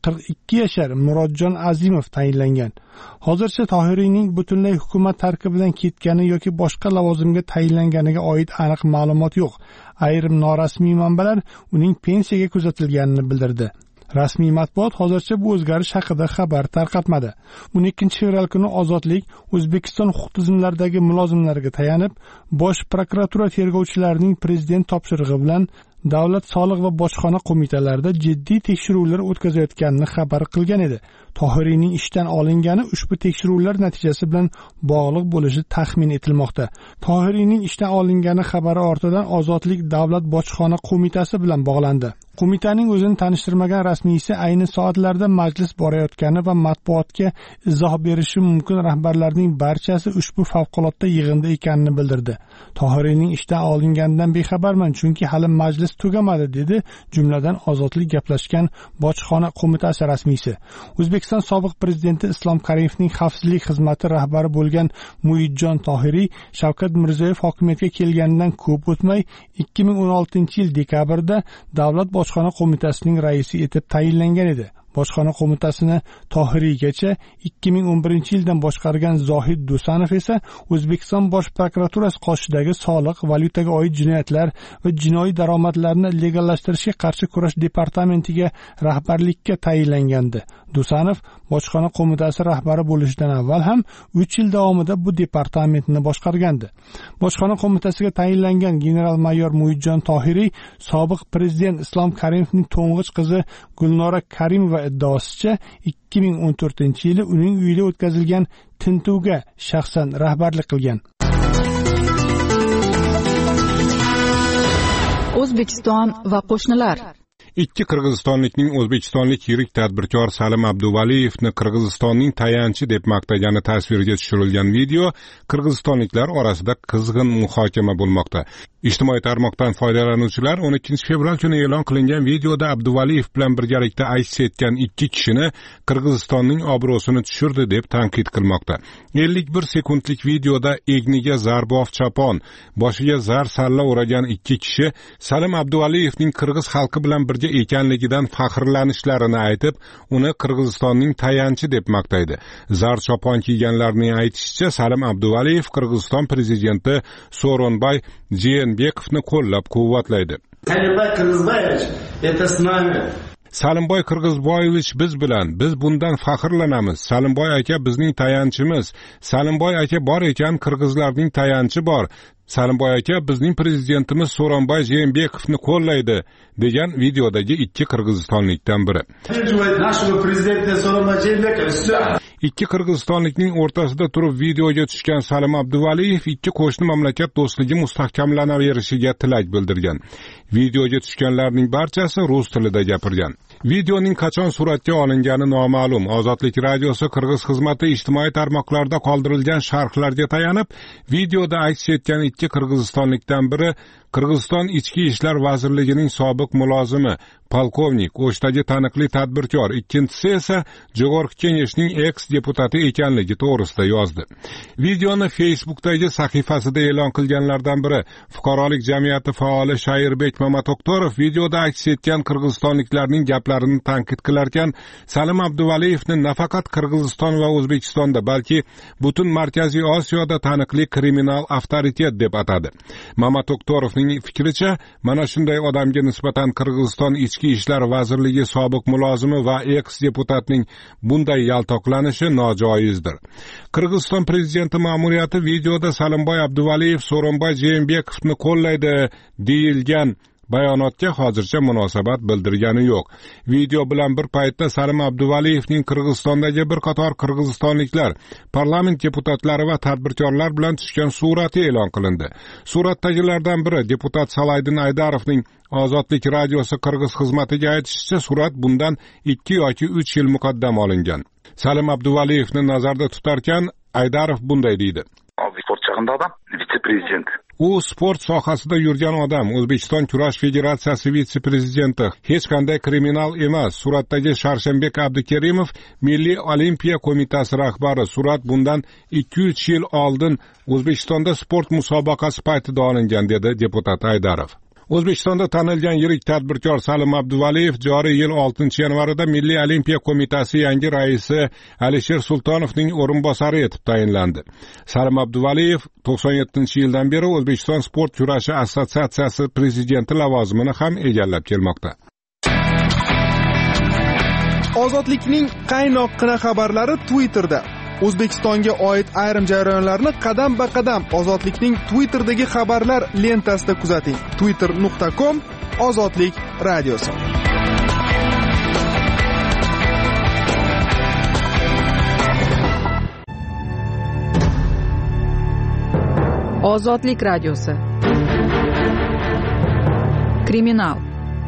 42 yashar Murodjon Azimov tayinlangan. Hozircha Tohiriyning butunlay hukumat tarkibidan ketgani yoki boshqa lavozimga tayinlanganiga oid aniq ma'lumot yo'q. Ayrim norasmiy manbalar uning pensiyaga kuzatilganini bildirdi. Rasmiy matbuot hozircha bu o'zgarish haqida xabar tarqatmadi. 12 fevral kuni Ozodlik O'zbekiston huquq tizimlaridagi mulozimlarga tayanib, Bosh prokuratura tergovchilarining prezident topshirig'i bilan Davlat soliq va bojxona qo'mitalarida jiddiy tekshiruvlar o'tkazayotganini xabar qilgan edi. Tohiriyning ishdan olingani ushbu tekshiruvlar natijasi bilan bog'liq bo'lishi taxmin etilmoqda. Tohiriyning ishdan olingani xabari ortidan Ozodlik Davlat bojxona qo'mitasi bilan bog'landi. Qo'mitaning o'zini tanishtirmagan rasmiysi ayni soatlarda majlis borayotgani va matbuotga izoh berishi mumkin rahbarlarning barchasi ushbu favqulodda yig'inda ekanini bildirdi. Tohiriyning ishdan olinganidan bexabarman, chunki hali majlis tugamadi, dedi jumladan Ozodlik gaplashgan bojxona qo'mitasi rasmiysi. O'zbekiston sobiq prezidenti Islom Karimovning xavfsizlik xizmati rahbari bo'lgan Muidjon Tohiriy Shavkat Mirziyoyev hokimiyatga kelganidan ko'p o'tmay 2016-yil dekabrda Davlat bojxona qo'mitasining raisi etib tayinlangan edi. Bojxona qo'mitasini Tohiriygacha 2011-yildan boshqargan Zohid Dusanov esa O'zbekiston bosh prokuraturasi qoshidagi soliq, valyutaga oid jinoyatlar va jinoiy daromadlarni legallashtirishga qarshi kurash departamentiga rahbarlikka tayinlangandi. Dusanov bojxona qo'mitasi rahbari bo'lishidan avval ham 3 yil davomida bu departamentni boshqargandi. Bojxona qo'mitasiga tayinlangan general-mayor Muidjon Tohiriy sobiq prezident Islom Karimovning to'ng'ich qizi Gulnora Karimova iddaosicha 2014-yili uning uyida o'tkazilgan tintuvga shaxsan rahbarlik qilgan. O'zbekiston va qo'shnilar. Ikki qirg'izistonlikning o'zbekistonlik yirik tadbirkor Salim Abduvaliyevni Qirg'izistonning tayanchi deb maqtagani tasvirga tushirilgan video qirg'izistonliklar orasida qizg'in muhokama bo'lmoqda. Ijtimoiy tarmoqdan foydalanuvchilar 12 fevral kuni e'lon qilingan videoda Abduvaliyev bilan birgalikda aks etgan ikki kishini Qirg'izistonning obro'sini tushirdi deb tanqid qilmoqda. 51 sekundlik videoda egniga zarbof chapon, boshiga zar salla o'ragan ikki kishi Salim Abduvaliyevning qirg'iz xalqi bilan birga ega ekanligidan faxrlanishlarini aytib, uni Qirg'izistonning tayanchi deb maqtaydi. Zar chopon kiyganlarning aytishicha, Salim Abduvaliyev Qirg'iziston prezidenti So'ronbay Jeenbekovni qo'llab-quvvatlaydi. Salimboy Qirg'izboyevich, это с nami. Salimboy Qirg'izboyevich biz bilan, biz bundan faxrlanamiz. Salimboy aka bizning tayanchimiz. Salimboy aka bor ekan, qirg'izlarning tayanchi bor. Salimboy aka bizning prezidentimiz So'ronbay Jeenbekovni qo'llaydi, degan videodagi ikki qirg'izistonlikdan biri. Ikki qirg'izistonlikning o'rtasida turib videoga tushgan Salim Abduvaliyev ikki qo'shni mamlakat do'stligi mustahkamlanaverishiga tilak bildirgan. Videoga tushganlarning barchasi rus tilida gapirgan. Videoning qachon suratga olingani noma'lum. Ozodlik radiosi Qirg'iz xizmati ijtimoiy tarmoqlarda qoldirilgan sharhlarga tayanib, videoda aks etgan ikki qirg'izistonlikdan biri Qirg'iziston Ichki ishlar vazirligining sobiq mulozimi, polkovnik, O'shdagi taniqli tadbirkor, ikkinchisi esa Jog'org'i Kengeshning eks-deputati ekanligi to'g'risida yozdi. Videoni Facebookdagi sahifasida e'lon qilganlardan biri fuqarolik jamiyati faoli Shairbek Mamatoqtorov videoda aks etgan qirg'izistonliklarning gaplarini tanqid qilarkan, Salim Abduvaliyevni nafaqat Qirg'iziston va O'zbekistonda, balki butun Markaziy Osiyoda taniqli kriminal avtoritet deb atadi. Mamatoqtorovning fikricha, mana shunday odamga nisbatan Qirg'iziston Ichki ishlar vazirligi sobiq mulozimi va eks-deputatning bunday yaltoqlanishi nojoizdir. Qirg'iziston prezidenti ma'muriyati videoda Salimboy Abduvaliyev So'ronbay Jeenbekovni qo'llaydi deyilgan bayonotga hozircha munosabat bildirgani yo'q. Video bilan bir paytda Salim Abduvaliyevning Qirg'izistondagi bir qator qirg'izistonliklar, parlament deputatlari va tadbirkorlar bilan tushgan surati e'lon qilindi. Suratdagilardan biri deputat Salaydin Aydarovning Ozodlik radiosi Qirg'iz xizmatiga aytishicha, surat bundan 2 yoki 3 yil muqaddam olingan. Salim Abduvaliyevni nazarda tutarkan, Aydarov bunday deydi: Sport chog'ida odam, vitse-prezident. U sport sohasida yurgan odam, O'zbekiston kurash federatsiyasi vitse-prezidenti, hech qanday kriminal emas. Suratdagi Sharshanbek Abdukerimov Milliy olimpiya qo'mitasi rahbari. Surat bundan 2-3 yil oldin O'zbekistonda sport musobaqasi paytida olingan, dedi deputat Aydarov. O'zbekistonda tanilgan yirik tadbirkor Salim Abduvaliyev joriy yil 6-yanvarida Milliy olimpiya qo'mitasi yangi raisi Alisher Sultonovning o'rinbosari etib tayinlandi. Salim Abduvaliyev 97-yildan beri O'zbekiston sport kurashi assotsiatsiyasi prezidenti lavozimini ham egallab kelmoqda. Ozodlikning qaynoqqina xabarlari Twitterda. O'zbekistonga oid ayrim jarayonlarni qadam-ba-qadam Ozodlikning Twitterdagi xabarlar lentasida kuzating. twitter.com Ozodlik radiosi. Ozodlik radiosi. Kriminal.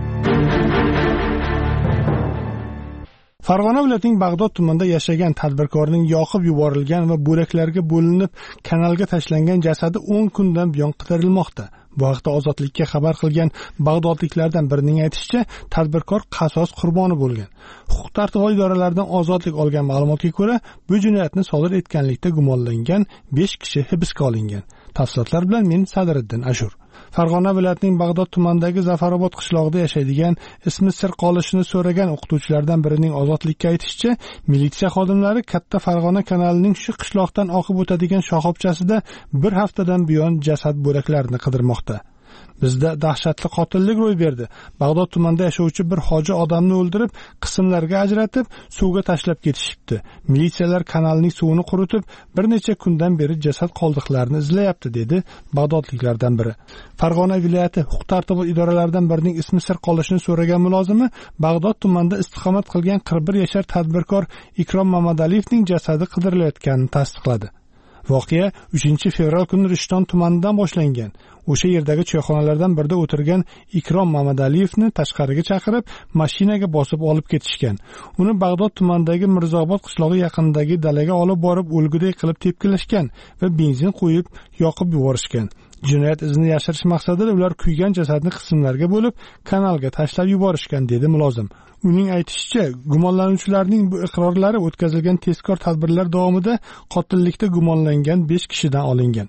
Farg'ona viloyatining Bag'dod tumanida yashagan tadbirkorning yoqib yuborilgan va bo'laklarga bo'linib kanalga tashlangan jasadi 10 kundan buyon qidirilmoqda. Bu haqda Ozodlikka xabar qilgan bag'dodliklardan birining aytishicha, tadbirkor qasos qurboni bo'lgan. Huquq-tartibot idoralaridan Ozodlik olgan ma'lumotga ko'ra, bu jinoyatni sodir etganlikda gumonlangan 5 kishi hibsga olingan. Tafsilotlar bilan men Sadriddin Ashur. Farg'ona viloyatining Bag'dod tumanidagi Zafarobod qishlog'ida yashaydigan, ismi sir qolishini so'ragan o'qituvchilardan birining Ozodlikka aytishicha, militsiya xodimlari Katta Farg'ona kanalining shu qishloqdan oqib o'tadigan shoxobchasida bir haftadan buyon jasad bo'laklarini qidirmoqda. Bizda dahshatli qotillik ro'y berdi. Bag'dod tumanida yashovchi bir hoji odamni o'ldirib, qismlarga ajratib, suvga tashlab ketishibdi. Militsiyalar kanalning suvini quritib, bir necha kundan beri jasad qoldiqlarini izlayapti, dedi bag'dodliklardan biri. Farg'ona viloyati huquq-tartibot idoralaridan birining ismi sir qolishini so'ragan mulozimi Bag'dod tumanida istiqomat qilgan 41 yashar tadbirkor Ikrom Mamadaliyevning jasadi qidirilayotganini tasdiqladi. Voqea 3-fevral kuni Rishton tumanidan boshlangan. O'sha yerdagi choyxonalardan birida o'tirgan Ikrom Mamadaliyevni tashqariga chaqirib, mashinaga bosib olib ketishgan. Uni Bag'dod tumanidagi Mirzobod qishlog'i yaqinidagi dalaga olib borib, o'lguday qilib tepkilashgan va benzin qo'yib yoqib yuborishgan. Jinoyat izini yashirish maqsadida ular kuygan jasadni qismlarga bo'lib, kanalga tashlab yuborishgan, dedi mulozim. Uning aytishicha, gumonlanuvchilarning bu iqrorlari o'tkazilgan tezkor tadbirlar davomida qotillikda gumonlangan 5 kishidan olingan.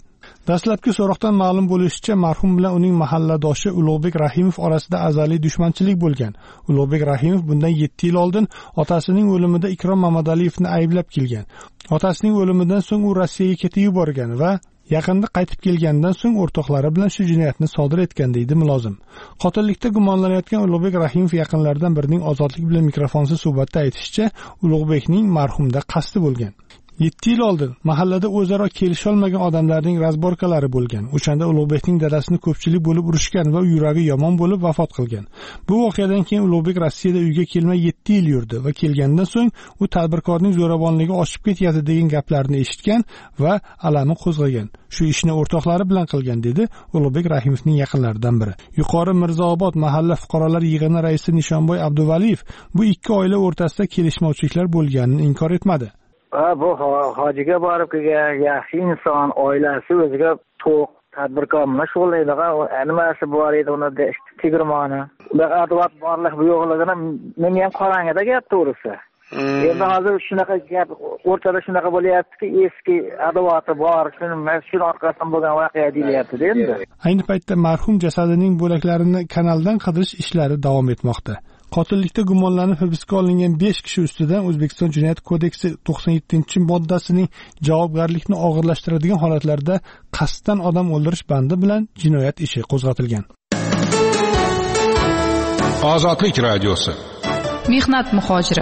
Dastlabki so'roqdan ma'lum bo'lishicha, marhum bilan uning mahalladoshi Ulug'bek Rahimov orasida azaliy dushmanchilik bo'lgan. Ulug'bek Rahimov bundan 7 yil oldin otasining o'limida Ikrom Mamagaliyevni ayblab kelgan. Otasining o'limidan so'ng u Rossiyaga ketib yuborgan va yaqinda qaytib kelgandan so'ng o'rtoqlari bilan shu jinoyatni sodir etgan deydi mulozim. Qotillikda gumonlanayotgan Ulug'bek Rahimov yaqinlaridan birining Ozodlik bilan mikrofonsiz suhbatda aytishicha, Ulug'bekning marhumda qasdi bo'lgan. 7 yil oldin mahallada o'zaro kelisholmagan odamlarning razborkalari bo'lgan. O'shanda Ulug'bekning dadasini ko'pchilik bo'lib urushgan va yuragi yomon bo'lib vafot qilgan. Bu voqeadan keyin Ulug'bek Rossiyada uyga kelmay 7 yil yurdi va kelgandan so'ng u tadbirkorning zo'ravonligi oshib ketyapti degan gaplarni eshitgan va alami qo'zg'agan. Shu ishni o'rtoqlari bilan qilgan dedi Ulug'bek Rahimovning yaqinlaridan biri. Yuqori Mirzaobod mahalla fuqarolar yig'ini raisi Nishonboy Abduvaliyev bu ikki oila o'rtasida kelishmovchiliklar bo'lganini inkor etmadi. Bu hojiga borib kelgan yaxshi inson, oilasi o'ziga to'q tadbirkor bilan shug'ullanadigan nimasi bor edi, uni tegirmoni. Bu adovat borlik bu yo'qligini menga ham qorong'ida gap to'g'risi. Endi hozir shunaqa gap o'rtada shunaqa bo'lyaptiki, eski adovati bor, shuni orqasidan bo'lgan voqea deyilyapti endi. Ayni paytda marhum jasadining bo'laklarini kanaldan qidirish ishlari davom etmoqda. Qotillikda gumonlanib hibsga olingan 5 kishi ustidan O'zbekiston Jinoyat kodeksi 97-moddasining javobgarlikni og'irlashtiradigan holatlarda qasddan odam o'ldirish bandi bilan jinoyat ishi qo'zg'atilgan. Ozodlik radiosi. Mehnat muhojiri.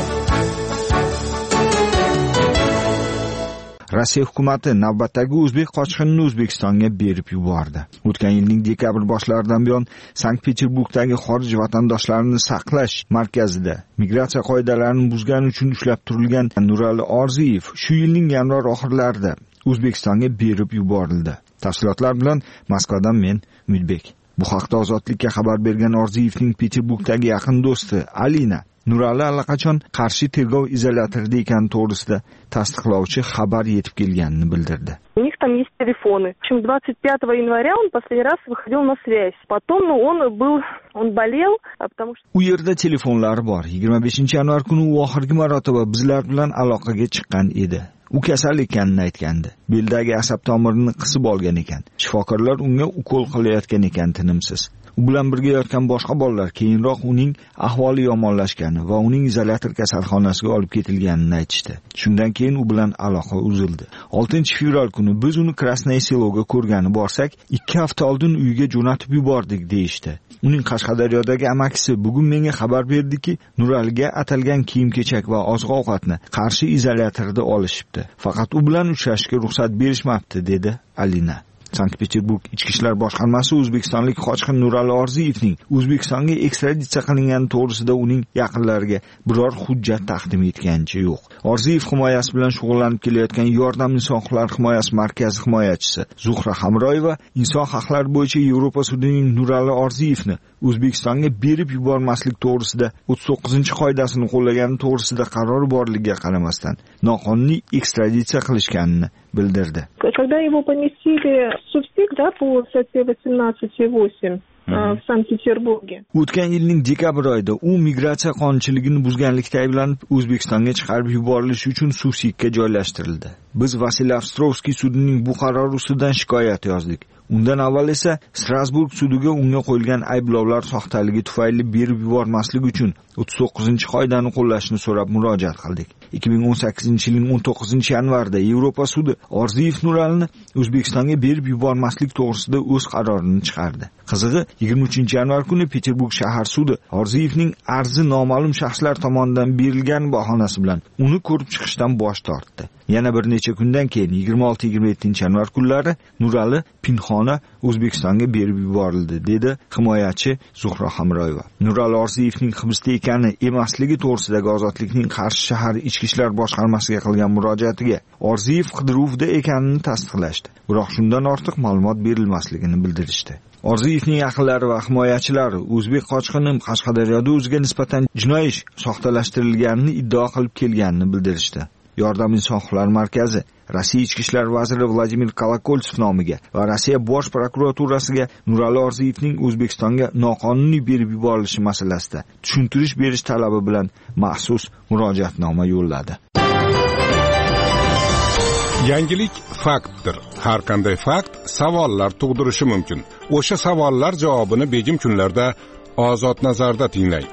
Rossiya hukumati navbatdagi o'zbek qochqinini O'zbekistonga berib yubordi. O'tgan yilning dekabr boshlaridan buyon Sankt-Peterburgdagi xorij vatandoshlarini saqlash markazida migratsiya qoidalarini buzgani uchun ushlab turilgan Nurali Orziyev shu yilning yanvar oxirlarida O'zbekistonga berib yuborildi. Tafsilotlar bilan Moskvadan men Umidbek. Bu haqda Ozodlikka xabar bergan Orziyevning Peterburgdagi yaqin do'sti Alina Nurali allaqachon Qarshi tergov izolyatorida ekani to'g'risida tasdiqlovchi xabar yetib kelganini bildirdi. У них там есть телефоны. В общем, 25 января он последний раз выходил на связь. Потом, он болел, потому что... U yerda telefonlari bor. 25 yanvar kuni u oxirgi marotaba bizlar bilan aloqaga chiqqan edi. U kasal ekanini aytgandi. Beldagi asab tomirini qisib olgan ekan. Shifokorlar unga ukol qilayotgan ekan tinimsiz. U bilan birga yotgan boshqa bolalar keyinroq uning ahvoli yomonlashgani va uning izolyator kasalxonasiga olib ketilganini aytishdi. Shundan keyin u bilan aloqa uzildi. 6-fevral kuni biz uni Krasnoye Seloga ko'rgani borsak, 2 hafta oldin uyiga jo'natib yubordik deyishdi. Uning Qashqadaryodagi amakisi bugun menga xabar berdiki, Nuraliga atalgan kiyim-kechak va oziq-ovqatni Qarshi izolyatorida olishibdi. Faqat u bilan uchrashishga ruxsat berishmabdi, dedi Alina. Sankt-Peterburg Ichki ishlar boshqarmasi o'zbekistonlik qochqin Nurali Orziyevning O'zbekistonga ekstraditsiya qilingani to'g'risida uning yaqinlariga biror hujjat taqdim etganicha yo'q. Orziyev himoyasi bilan shug'ullanib kelayotgan Yordam inson huquqlari himoyasi markazi himoyachisi Zuhra Hamroyeva inson haqlari bo'yicha Yevropa sudining Nurali Orziyevni O'zbekistonga berib yubormaslik to'g'risida 39-qoidasini qo'llagani to'g'risida qaror borligiga qaramasdan noqonuniy ekstraditsiya qilishganini bildirdi. Когда его поместили в суд, да, по статье 18.8 в Sankt-Peterburg'e. O'tgan yilning dekabr oyida u migratsiya qonunchiligini buzganlikda ayblanib O'zbekistonga chiqarib yuborilishi uchun Susikka joylashtirildi. Biz Vasiliy Ostrovskiy sudining bu qarori ustidan shikoyat yozdik. Undan avval esa Strasburg sudiga unga qo'yilgan ayblovlar soxtaligi tufayli berib yubormaslik uchun 39-qoidani qo'llashni so'rab murojaat qildik. 2018-yilning 19-yanvarida Yevropa sudi Orziyev Nuralini O'zbekistonga berib yubormaslik to'g'risida o'z qarorini chiqardi. Qizig'i 23-yanvar kuni Peterburg shahar sudi Orziyevning arzi noma'lum shaxslar tomonidan berilgan bahonasi bilan uni ko'rib chiqishdan bosh tortdi. Yana bir necha kundan keyin 26-27-yanvar kunlari Nurali pinhona O'zbekistonga berib yuborildi, dedi himoyachi Zuhra Hamroyeva. Nurali Orziyevning hibsda ekani emasligi to'g'risidagi Ozodlikning Qarshi shahar ichki ishlar boshqarmasiga qilgan murojaatiga Orziyev qidiruvda ekanini tasdiqlashdi. Biroq shundan ortiq ma'lumot berilmasligini bildirishdi. Orziyevning yaqinlari va himoyachilari o'zbek qochqini Qashqadaryoda o'ziga nisbatan jinoiy ish soxtalashtirilganini iddao qilib kelganini bildirishdi. Yordam inson huquqlari markazi Rossiya ichki ishlar vaziri Vladimir Kolokoltsev nomiga va Rossiya bosh prokuraturasiga Nurali Orziyevning O'zbekistonga noqonuniy berib yuborilishi masalasida tushuntirish berish talabi bilan maxsus murojaatnoma yo'lladi. Yangilik faktdir. Har qanday fakt savollar tug'dirishi mumkin. O'sha savollar javobini begim kunlarda Ozod nazarda tinglang.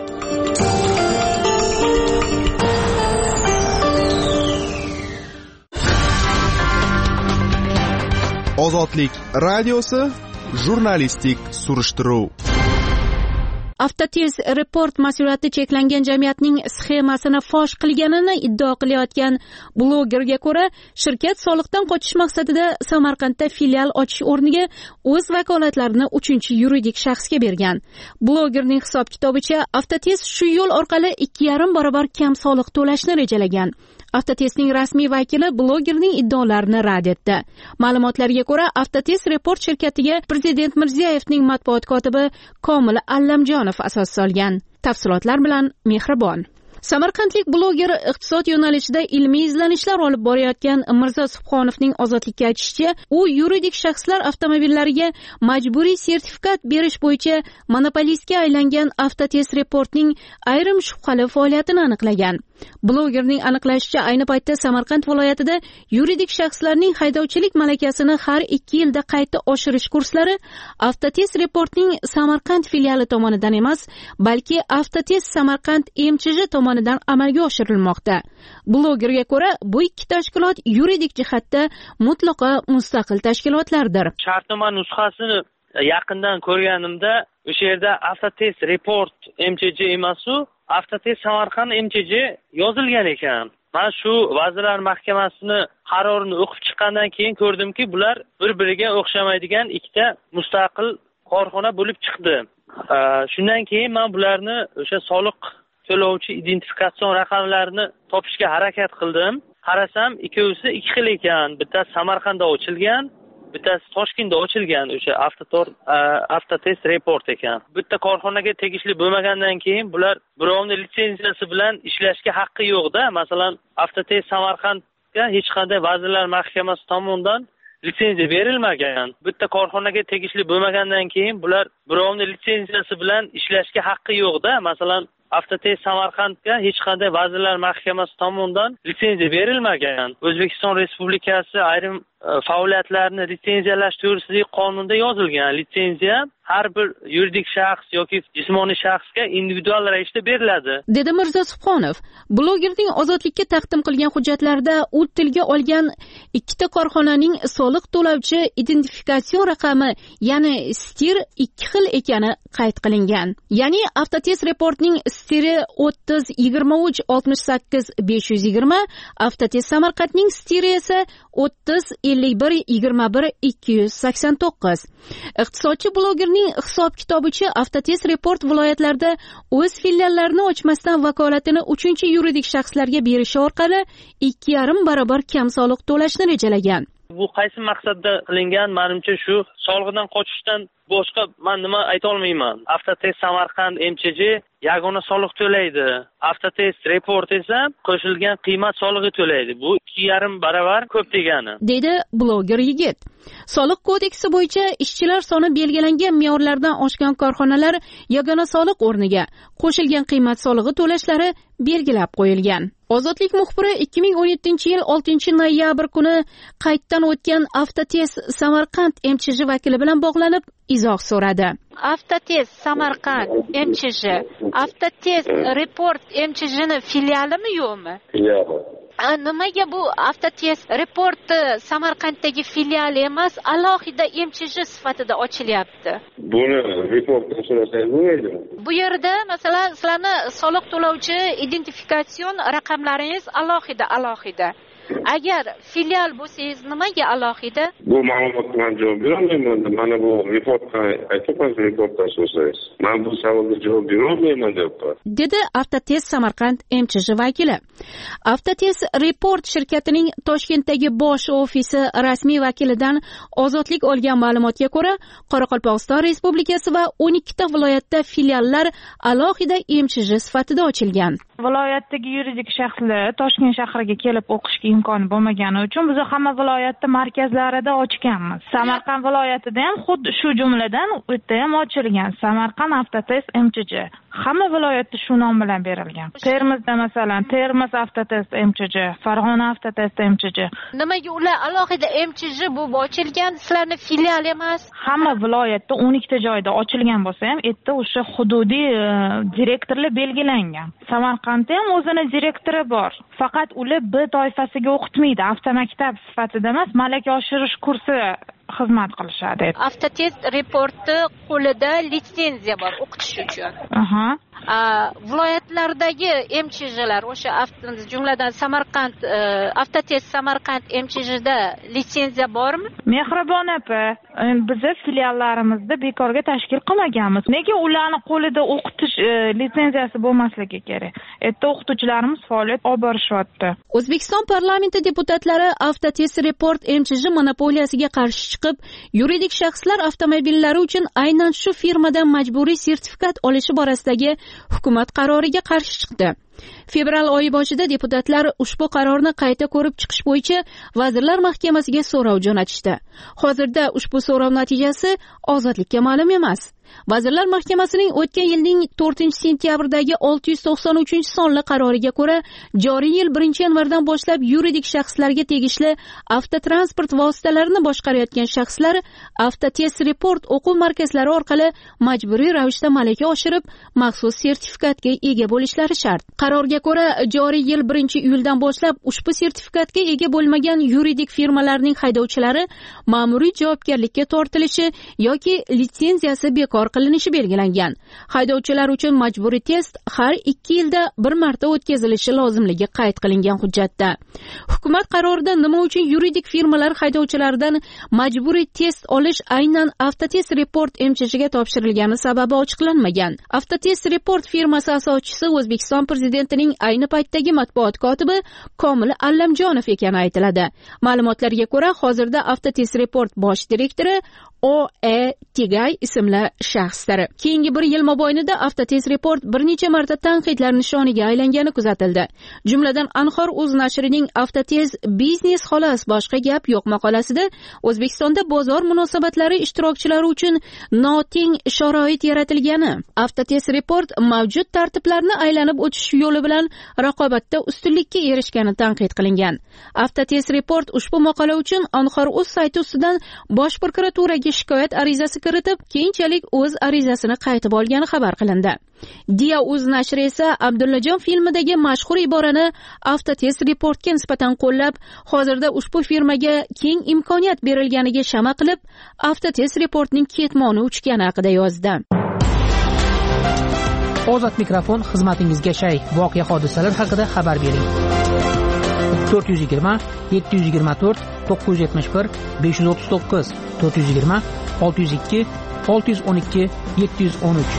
Ozodlik radiosi jurnalistik surishtiruv. Avtotest report mas'uliyati cheklangan jamiyatning sxemasini fosh qilganini iddao qilayotgan blogerga ko'ra, shirkat soliqdan qochish maqsadida Samarqandda filial ochish o'rniga o'z vakolatlarini 3-yuridik shaxsga bergan. Blogerning hisob-kitobicha, Avtotest shu yo'l orqali 2,5 barobar kam soliq to'lashni rejalagan. Avtotestning rasmiy vakili blogerning iddaolarini rad etdi. Ma'lumotlarga ko'ra, Avtotest report shirkatiga Prezident Mirziyoyevning matbuot kotibi Komil Allamjonov asos solgan. Tafsilotlar bilan Mehribon. Samarqandlik bloger iqtisod yo'nalishida ilmiy izlanishlar olib borayotgan Mirzo Subhonovning Ozodlikka aytishicha, u yuridik shaxslar avtomobillariga majburiy sertifikat berish bo'yicha monopolistga aylangan Avtotest reportning ayrim shubhali faoliyatini aniqlagan. Blogerning aniqlashicha, ayni paytda Samarqand viloyatida yuridik shaxslarning haydovchilik malakasini har 2 yilda qayta oshirish kurslari Avtotest reportning Samarqand filiali tomonidan emas, balki Avtotest Samarqand MChJ tomonidan amalga oshirilmoqda. Blogerga ko'ra, bu ikki tashkilot yuridik jihatda mutlaqo mustaqil tashkilotlardir. Shartnoma nusxasini yaqindan ko'rganimda, o'sha yerda Avtotest report MChJ emas-u, Avtotest Samarqand MChJ yozilgan ekan. Men shu Vazirlar Mahkamasini qarorini o'qib chiqqandan keyin ko'rdimki, bular bir-biriga o'xshamaydigan ikkita mustaqil korxona bo'lib chiqdi. Shundan keyin men bularni o'sha soliq to'lovchi identifikatsion raqamlarini topishga harakat qildim. Qarasam, ikkovsi ikki xil ekan. Bittasi Samarqandda ochilgan, bittasi Toshkentda ochilgan, o'sha Avtotest report ekan. Bitta korxonaga tegishli bo'lmagandan keyin bular birovning litsenziyasi bilan ishlashga haqqi yo'q-da. Masalan, Avtotest Samarqandga hech qanday Vazirlar Mahkamasi tomonidan litsenziya berilmagan. Bitta korxonaga tegishli bo'lmagandan keyin bular birovning litsenziyasi bilan ishlashga haqqi yo'q-da. Masalan, Avtotest Samarqandga hech qanday Vazirlar Mahkamasi tomonidan litsenziya berilmagan. O'zbekiston Respublikasi ayrim faoliyatlarni litsenziyalash to'g'risidagi qonunda yozilgan. Litsenziya har bir yuridik shaxs yoki jismoniy shaxsga individual ravishda beriladi, dedi Mirzo Subhonov. Blogerning Ozodlikka taqdim qilgan hujjatlarida u tilga olgan ikkita korxonaning soliq to'lovchi identifikatsion raqami, ya'ni STIR ikki xil ekani qayd qilingan. Ya'ni Avtotest reportning STIRi 30 23 68 520, Avtotest Samarqandning STIRi esa 30 51 21 289. Iqtisodchi blogerning hisob-kitobicha, Avtotest report viloyatlarda o'z filiallarini ochmasdan vakolatini 3-yuridik shaxslarga berishi orqali 2,5 barobar kam soliq to'lashni rejalagan. Bu qaysi maqsadda qilingan? Menimcha shu soliqdan qochishdan boshqa men nima ayta olmayman. Avtotest Samarqand MChJ yagona soliq to'laydi. Avtotest report esa qo'shilgan qiymat solig'i to'laydi. Bu 2,5 barobar ko'p degani, dedi bloger yigit. Soliq kodeksi bo'yicha ishchilar soni belgilangan me'yorlardan oshgan korxonalar yagona soliq o'rniga qo'shilgan qiymat solig'i to'lashlari belgilab qo'yilgan. Ozodlik muxbiri 2017-yil 6-noyabr kuni qayddan o'tgan Avtotest Samarqand MChJ vakili bilan bog'lanib izoh so'radi. Avtotest Samarqand MChJ, Avtotest report MChJni filialimi yo'qmi? Filiali. Nimaga bu Avtotest report Samarqanddagi filiali emas, alohida MChJ sifatida ochilyapti? Buni reportdan so'rasangiz bo'lmaydi. Bu yerda masalan sizlarni soliq to'lovchi identifikatsion raqamlaringiz alohida. Agar filial bo'lsangiz nimaga alohida? Bu ma'lumotga men javob berolmayman. Mana bu reportga aytibman, reportdan so'rasangiz. Men bu savolga javob berolmayman deyapman, dedi Avtotest Samarqand MChJ vakili. Avtotest report shirkatining Toshkentdagi bosh ofisi rasmiy vakilidan Ozodlik olgan ma'lumotga ko'ra, Qoraqalpog'iston Respublikasi va 12 ta viloyatda filiallar alohida MChJ sifatida ochilgan. Viloyatdagi yuridik shaxslar Toshkent shahriga kelib o'qishga imkoni bo'lmagani uchun biz hamma viloyatda markazlarida ochganmiz. Samarqand viloyatida ham xuddi shu jumladan u yerda ham ochilgan. Samarqand Avtotest MChJ. Hamma viloyatda shu nom bilan berilgan. Termizda masalan Termiz Avtotest MChJ, Farg'ona Avtotest MChJ. Nimaga ular alohida MChJ bo'lib ochilgan, sizlarning filial emas? Hamma viloyatda 12 ta joyda ochilgan bo'lsa ham, yerda o'sha hududiy direktorlar belgilangan. Samarqandda ham o'zini direktori bor. Faqat ular B toifasiga o'qitmaydi, avtomaktab sifatida emas, malaka oshirish kursi xizmat qilishadi. Avtotest reporti qo'lida litsenziya bor o'qitish uchun. Viloyatlardagi MChJlar o'sha jumladan Samarqand Avtotest Samarqand MChJda litsenziya bormi? Mehribon opa, biz filiallarimizda bekorga tashkil qilmaganmiz. Nega ularning qo'lida o'qitish litsenziyasi bo'lmasligi kerak? Erta o'qituvchilarimiz faoliyat olib borishyapti. O'zbekiston parlamenti deputatlari Avtotest Report MChJ monopoliyasiga qarshi chiqib, yuridik shaxslar avtomobillari uchun aynan shu firmadan majburiy sertifikat olishi borasidagi hukumat qaroriga qarshi chiqdi. Fevral oyi boshida deputatlar ushbu qarorni qayta ko'rib chiqish bo'yicha Vazirlar Mahkamasiga so'rov jo'natishdi. Hozirda ushbu so'rov natijasi ozodlikka ma'lum emas. Vazirlar Mahkamasining o'tgan yilning 4-sentyabrdagi 693-sonli qaroriga ko'ra, joriy yil 1-yanvardan boshlab yuridik shaxslarga tegishli avtotransport vositalarini boshqarayotgan shaxslar Avtotest Report o'quv markazlari orqali majburiy ravishda malaka oshirib, maxsus sertifikatga ega bo'lishlari shart. Qarorga ko'ra, joriy yil 1-iyuldan boshlab ushbu sertifikatga ega bo'lmagan yuridik firmalarning haydovchilari ma'muriy javobgarlikka tortilishi yoki litsenziyasi bekor qilinishi belgilangan. Haydovchilar uchun majburiy test har 2 yilda bir marta o'tkazilishi lozimligi qayd qilingan hujjatda. Hukumat qarorida nima uchun yuridik firmalar haydovchilaridan majburiy test olish aynan Avtotest Report MChJga topshirilgani sababi ochiqlanmagan. Avtotest Report firmasi asoschisi O'zbekiston prezidentining ayni paytdagi matbuot kotibi Komil Allamjonov ekani aytiladi. Ma'lumotlarga ko'ra, hozirda Avtotest Report bosh direktori O.E. Tigay ismli shaxslar. Keyingi bir yil mobaynida Avtotest Report bir necha marta tanqidlar nishoniga aylangani kuzatildi. Jumladan Anhor.uz nashrining Avtotest biznes xolos boshqa gap yo'q maqolasida O'zbekistonda bozor munosabatlari ishtirokchilari uchun noteng sharoit yaratilgani, Avtotest Report mavjud tartiblarni aylanib o'tish yo'li bilan raqobatda ustunlikka erishgani tanqid qilingan. Avtotest Report ushbu maqola uchun Anhor.uz sayti ustidan Bosh prokuraturaga shikoyat arizasi kiritib, keyinchalik o'z arizasini qaytib olgani xabar qilindi. Dia.uz nashri esa Abdullajon filmidagi mashhur iborani Avtotest Reportga nisbatan qo'llab, hozirda ushbu firmaga keng imkoniyat berilganiga shama qilib, Avtotest Reportning ketmoni uchgani haqida yozdi. Ozod mikrofon xizmatingizga shay. Voqea hodisalar haqida xabar bering. 420 724 971 539 420 602 612 713.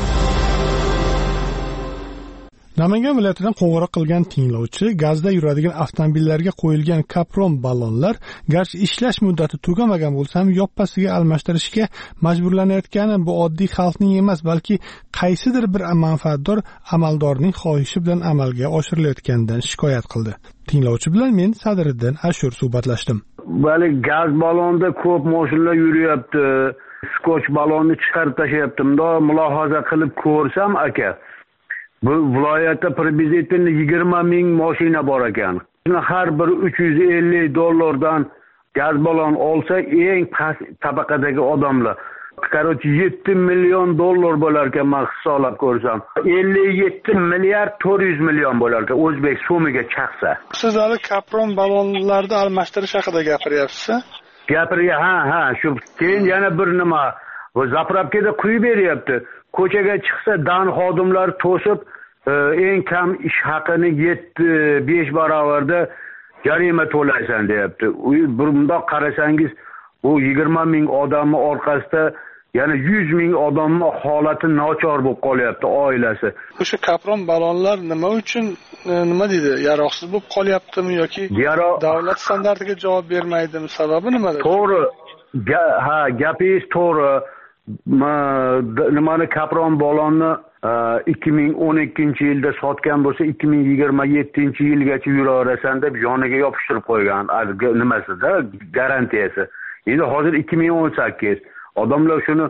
Namangan viloyatidan qo'ng'iroq qilgan tinglovchi gazda yuradigan avtomobillarga qo'yilgan kapron ballonlar garchi ishlash muddati tugamagan bo'lsa ham yoppasiga almashtirishga majburlanayotgani bu oddiy xalqning emas, balki qaysidir bir manfaatdor amaldorning xohishi bilan amalga oshirilayotganidan shikoyat qildi. Tinglovchi bilan men Sadriddin Ashur suhbatlashdim. Bali gaz ballonda ko'p mashinalar yuryapti. Skoch ballonni chiqarib tashlayaptimda, mulohaza qilib ko'rsam aka. Bu viloyatda približительно 20 ming mashina bor ekan. Har bir $350 gaz ballon olsa eng past tabaqadagi odamlar. Короче, $7 million bo'lar ekan, men hisoblab ko'rsam. 57 milliard 400 million bo'lar ekan o'zbek so'miga chiqsa. Siz hali kapron ballonlarni almashtirish haqida gapiryapsiz? Ha, shu. Keyin yana bir nima, bu zapravkada quyib beryapti. Ko'chaga chiqsa dan xodimlar to'sib, eng kam ish haqini 7-5 barobarda jarima to'laysan deyapti. Bundoq qarasangiz, bu 20 ming odamni orqasida yana 100 ming odamni holati nochor bo'lib qolyapti oilasi. O'sha kapron ballonlar nima uchun deydi, yaroqsiz bo'lib qolyaptimi yoki davlat standartiga javob bermaydimi? Sababi nimada? To'g'ri. Gapingiz to'g'ri. Nimani kapron ballonni 2012-yilda sotgan bo'lsa 2027-yilgacha yuraverasan deb yoniga yopishtirib qo'ygan nimasida garantiyasi. Endi hozir 2018 odamlar shuni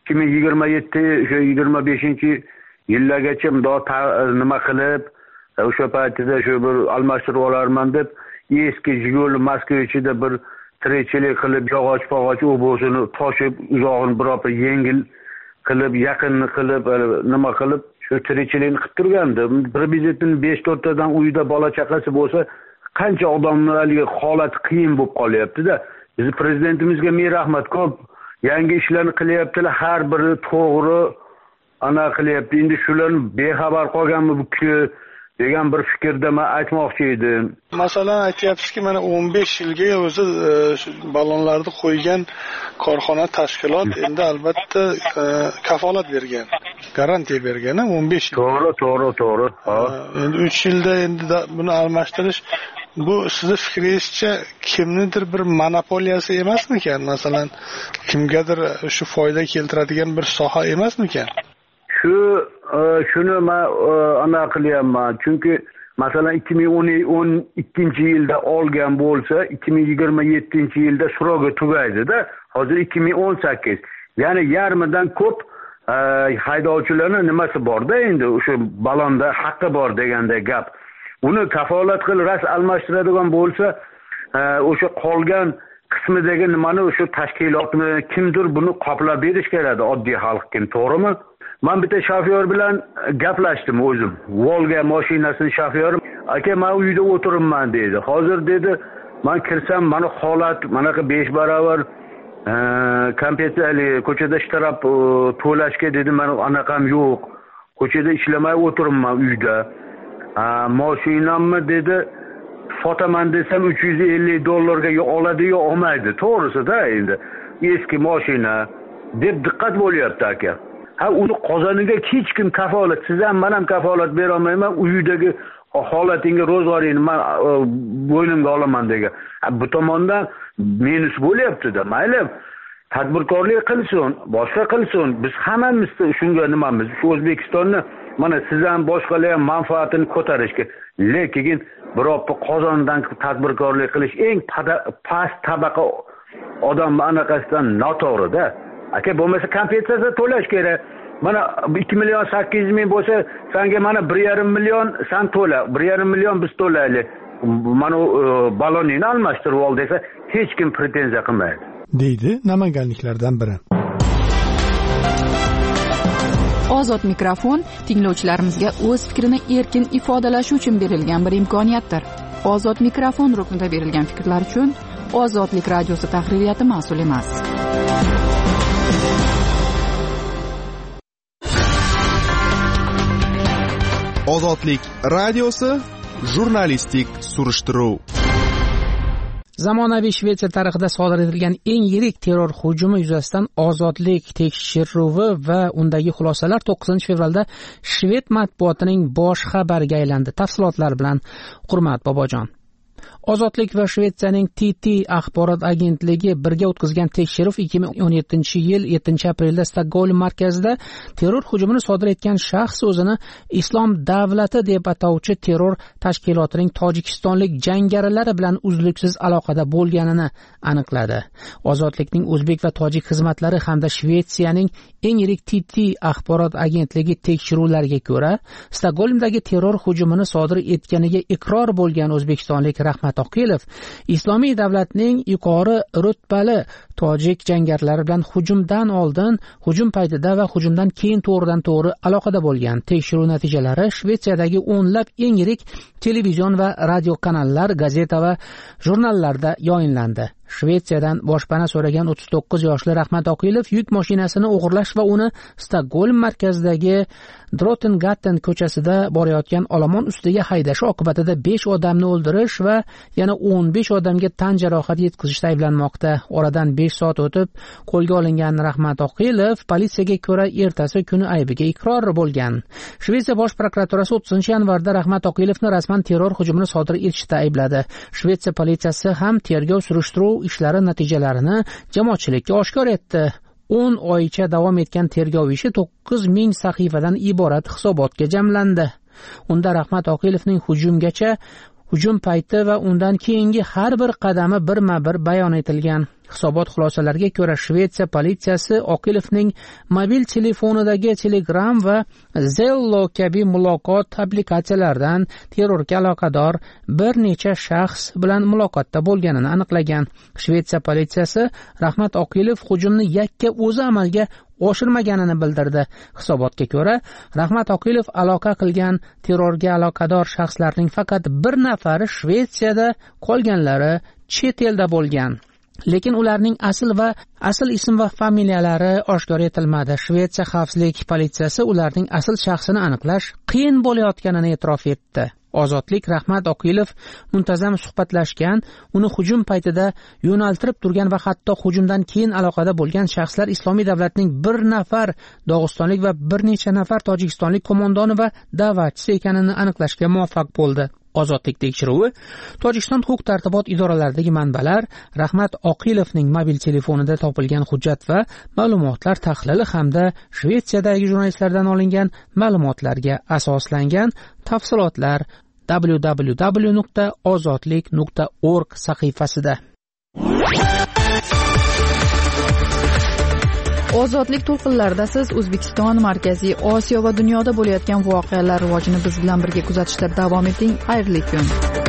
2027 o'sha 25-yillargacha nima qilib o'sha paytida shu bir almashtirib olarman deb eski Jiguli Moskvichida bir tirikchilik qilib yog'och u bo'lsini toshib uzog'ini biror yengil qilib yaqinni qilib nima qilib shu tirikchilikni qilib turgandi. Prezidentning 5-4 tadan uyda bola chaqasi bo'lsa qancha odamlarga holat qiyin bo'lib qolyapti-da. Biz prezidentimizga ming rahmat, ko'p yangi ishlarni qilyaptilar, har biri to'g'ri ana qilyapti. Endi shularni bexabar qolganmi bu degan bir fikrda men aytmoqchi edim. Masalan, aytyapsizki, mana 15 yilga o'zi ballonlarni qo'ygan korxona tashkilot endi albatta kafolat bergan, garantiya bergan, 15 yil. To'g'ri. Endi 3 yilda endi buni almashtirish bu sizni fikringizcha kimnidir bir monopoliyasi emasmikan? Masalan, kimgadir shu foyda keltiradigan bir soha emasmikan? Shuni men ana qilyapman. Chunki masalan 2012-yilda olgan bo'lsa, 2027-yilda srogi tugaydi-da. Hozir 2018. Ya'ni yarmidan ko'p haydovchilarning nimasi bor-da, endi o'sha balonda haqqi bor deganda gap. Uni kafolat qilib ras almashtiradigan bo'lsa, o'sha qolgan qismidagi nimani o'sha tashkilotni kimdir buni qoplab berish kerak, oddiy xalqqa, to'g'rimi? Men bitta shofyor bilan gaplashdim o'zim. Volga mashinasining shofyori, aka men uyda o'tiribman dedi. Hozir dedi, men kirsam mana holat manaqa 5 barobar kompyuterli ko'chada ishtirab to'lashga dedi, men anaqam yo'q. Ko'chada ishlamay o'tiribman uyda. Mashinamni dedi sotaman desam $350 oladi yo olmaydi. To'g'risi-da endi eski mashina deb diqqat bo'lyapti aka. Uni qozoniga hech kim kafolat, siz ham men ham kafolat bera olmayman, uyidagi holatingga, ro'zg'oringni men bo'ynimga olaman degan. Bu tomondan minus bo'lyapti-da. Mayli, tadbirkorlik qilsin, boshqa qilsin. Biz hammamiz shunga nimamiz. Shu O'zbekistonni mana siz ham boshqalar ham manfaatini ko'tarishga, lekin biroq qozondan tadbirkorlik qilish eng past tabaqa odam anaqasidan noto'g'ri-da. Aka bo'lmasa kompensatsiya to'lash kerak. Mana 2.800.000 bo'lsa, senga mana 1.5 million sen to'la, 1.5 million biz to'laylik. Mana balonini almashtirib ol desa, hech kim pretenziya qilmaydi, deydi namanganliklardan biri. Ozod mikrofon tinglovchilarimizga o'z fikrini erkin ifodalashi uchun berilgan bir imkoniyatdir. Ozod mikrofon ruknida berilgan fikrlar uchun Ozodlik radiosi tahririyati mas'ul emas. Ozodlik radiosi jurnalistik surishtiruv. Zamonaviy Shvetsiya tarixida sodir etilgan eng yirik terror hujumi yuzasidan Ozodlik tekshiruvi va undagi xulosalar 9-fevralda shved matbuotining bosh xabariga aylandi. Tafsilotlar bilan Hurmat Bobojon. Ozodlik va Shvetsiyaning TT axborot agentligi birga o'tkazgan tekshiruv 2017-yil 7-aprelda Stokgolm markazida terror hujumini sodir etgan shaxs o'zini Islom davlati deb atovchi terror tashkilotining tojikistonlik jangarilari bilan uzluksiz aloqada bo'lganini aniqladi. Ozodlikning o'zbek va tojik xizmatlari hamda Shvetsiyaning eng yirik TT axborot agentligi tekshiruvlariga ko'ra, Stokgolmdagi terror hujumini sodir etganiga iqror bo'lgan o'zbekistonlik Rahmat Oqilov Islomiy davlatning yuqori rutbali tojik jangarilari bilan hujumdan oldin, hujum paytida va hujumdan keyin to'g'ridan-to'g'ri aloqada bo'lgan. Tekshiruv natijalari Shvetsiyadagi o'nlab eng yirik televizion va radio kanallar, gazeta va jurnallarda yayınlandi. Shvetsiyadan boshpana so'ragan 39 yoshli Rahmat Oqilov yuk mashinasini o'g'irlash va uni Stokgolm markazidagi Drottningatten ko'chasida borayotgan olomon ustiga haydash oqibatida 5 odamni o'ldirish va yana 15 odamga tan jarohati yetkazishda ayblanmoqda. Oradan 5 soat o'tib qo'lga olingan Rahmat Oqilov politsiyaga ko'ra ertasi kuni aybiga iqror bo'lgan. Shvetsiya bosh prokuraturasi 30-yanvarda Rahmat Oqilovni rasman terror hujumini sodir etishda aybladi. Shvetsiya politsiyasi ham tergov surishtiruv ishlari natijalarini jamoatchilikka oshkor etdi. 10 oycha davom etgan tergov ishi 9000 sahifadan iborat hisobotga jamlandi. Unda Rahmat Oqilovning hujum payti va undan keyingi har bir qadami birma-bir bayon etilgan. Hisobot xulosalariga ko'ra, Shvetsiya politsiyasi Oqilovning mobil telefonidagi Telegram va Zello kabi muloqot applikatsiyalaridan terrorga aloqador bir necha shaxs bilan muloqotda bo'lganini aniqlagan. Shvetsiya politsiyasi Rahmat Oqilov hujumni yakka o'zi amalga oshirmaganini bildirdi. Hisobotga ko'ra, Rahmat Oqilov aloqa qilgan terrorga aloqador shaxslarning faqat bir nafari Shvetsiyada, qolganlari chet elda bo'lgan. Lekin ularning asl ism va familiyalari oshkor etilmadi. Shvetsiya xavfsizlik politsiyasi ularning asl shaxsini aniqlash qiyin bo'layotganini e'tirof etdi. Ozodlik Rahmat Oqilov muntazam suhbatlashgan, uni hujum paytida yo'naltirib turgan va hatto hujumdan keyin aloqada bo'lgan shaxslar Islomiy davlatning bir nafar dog'istonlik va bir necha nafar tojikistonlik qo'mondoni va da'vatchisi ekanini aniqlashga muvaffaq bo'ldi. Ozodlik tekshiruvi Tojikiston huquq-tartibot idoralaridagi manbalar, Rahmat Oqilovning mobil telefonida topilgan hujjat va ma'lumotlar tahlili hamda Shvetsiyadagi jurnalistlardan olingan ma'lumotlarga asoslangan. Tafsilotlar www.ozodlik.org sahifasida. Ozodlik to'lqinlarida siz O'zbekiston, Markaziy Osiyo va dunyoda bo'layotgan voqealar rivojini biz bilan birga kuzatishda davom eting. Xayrli kun.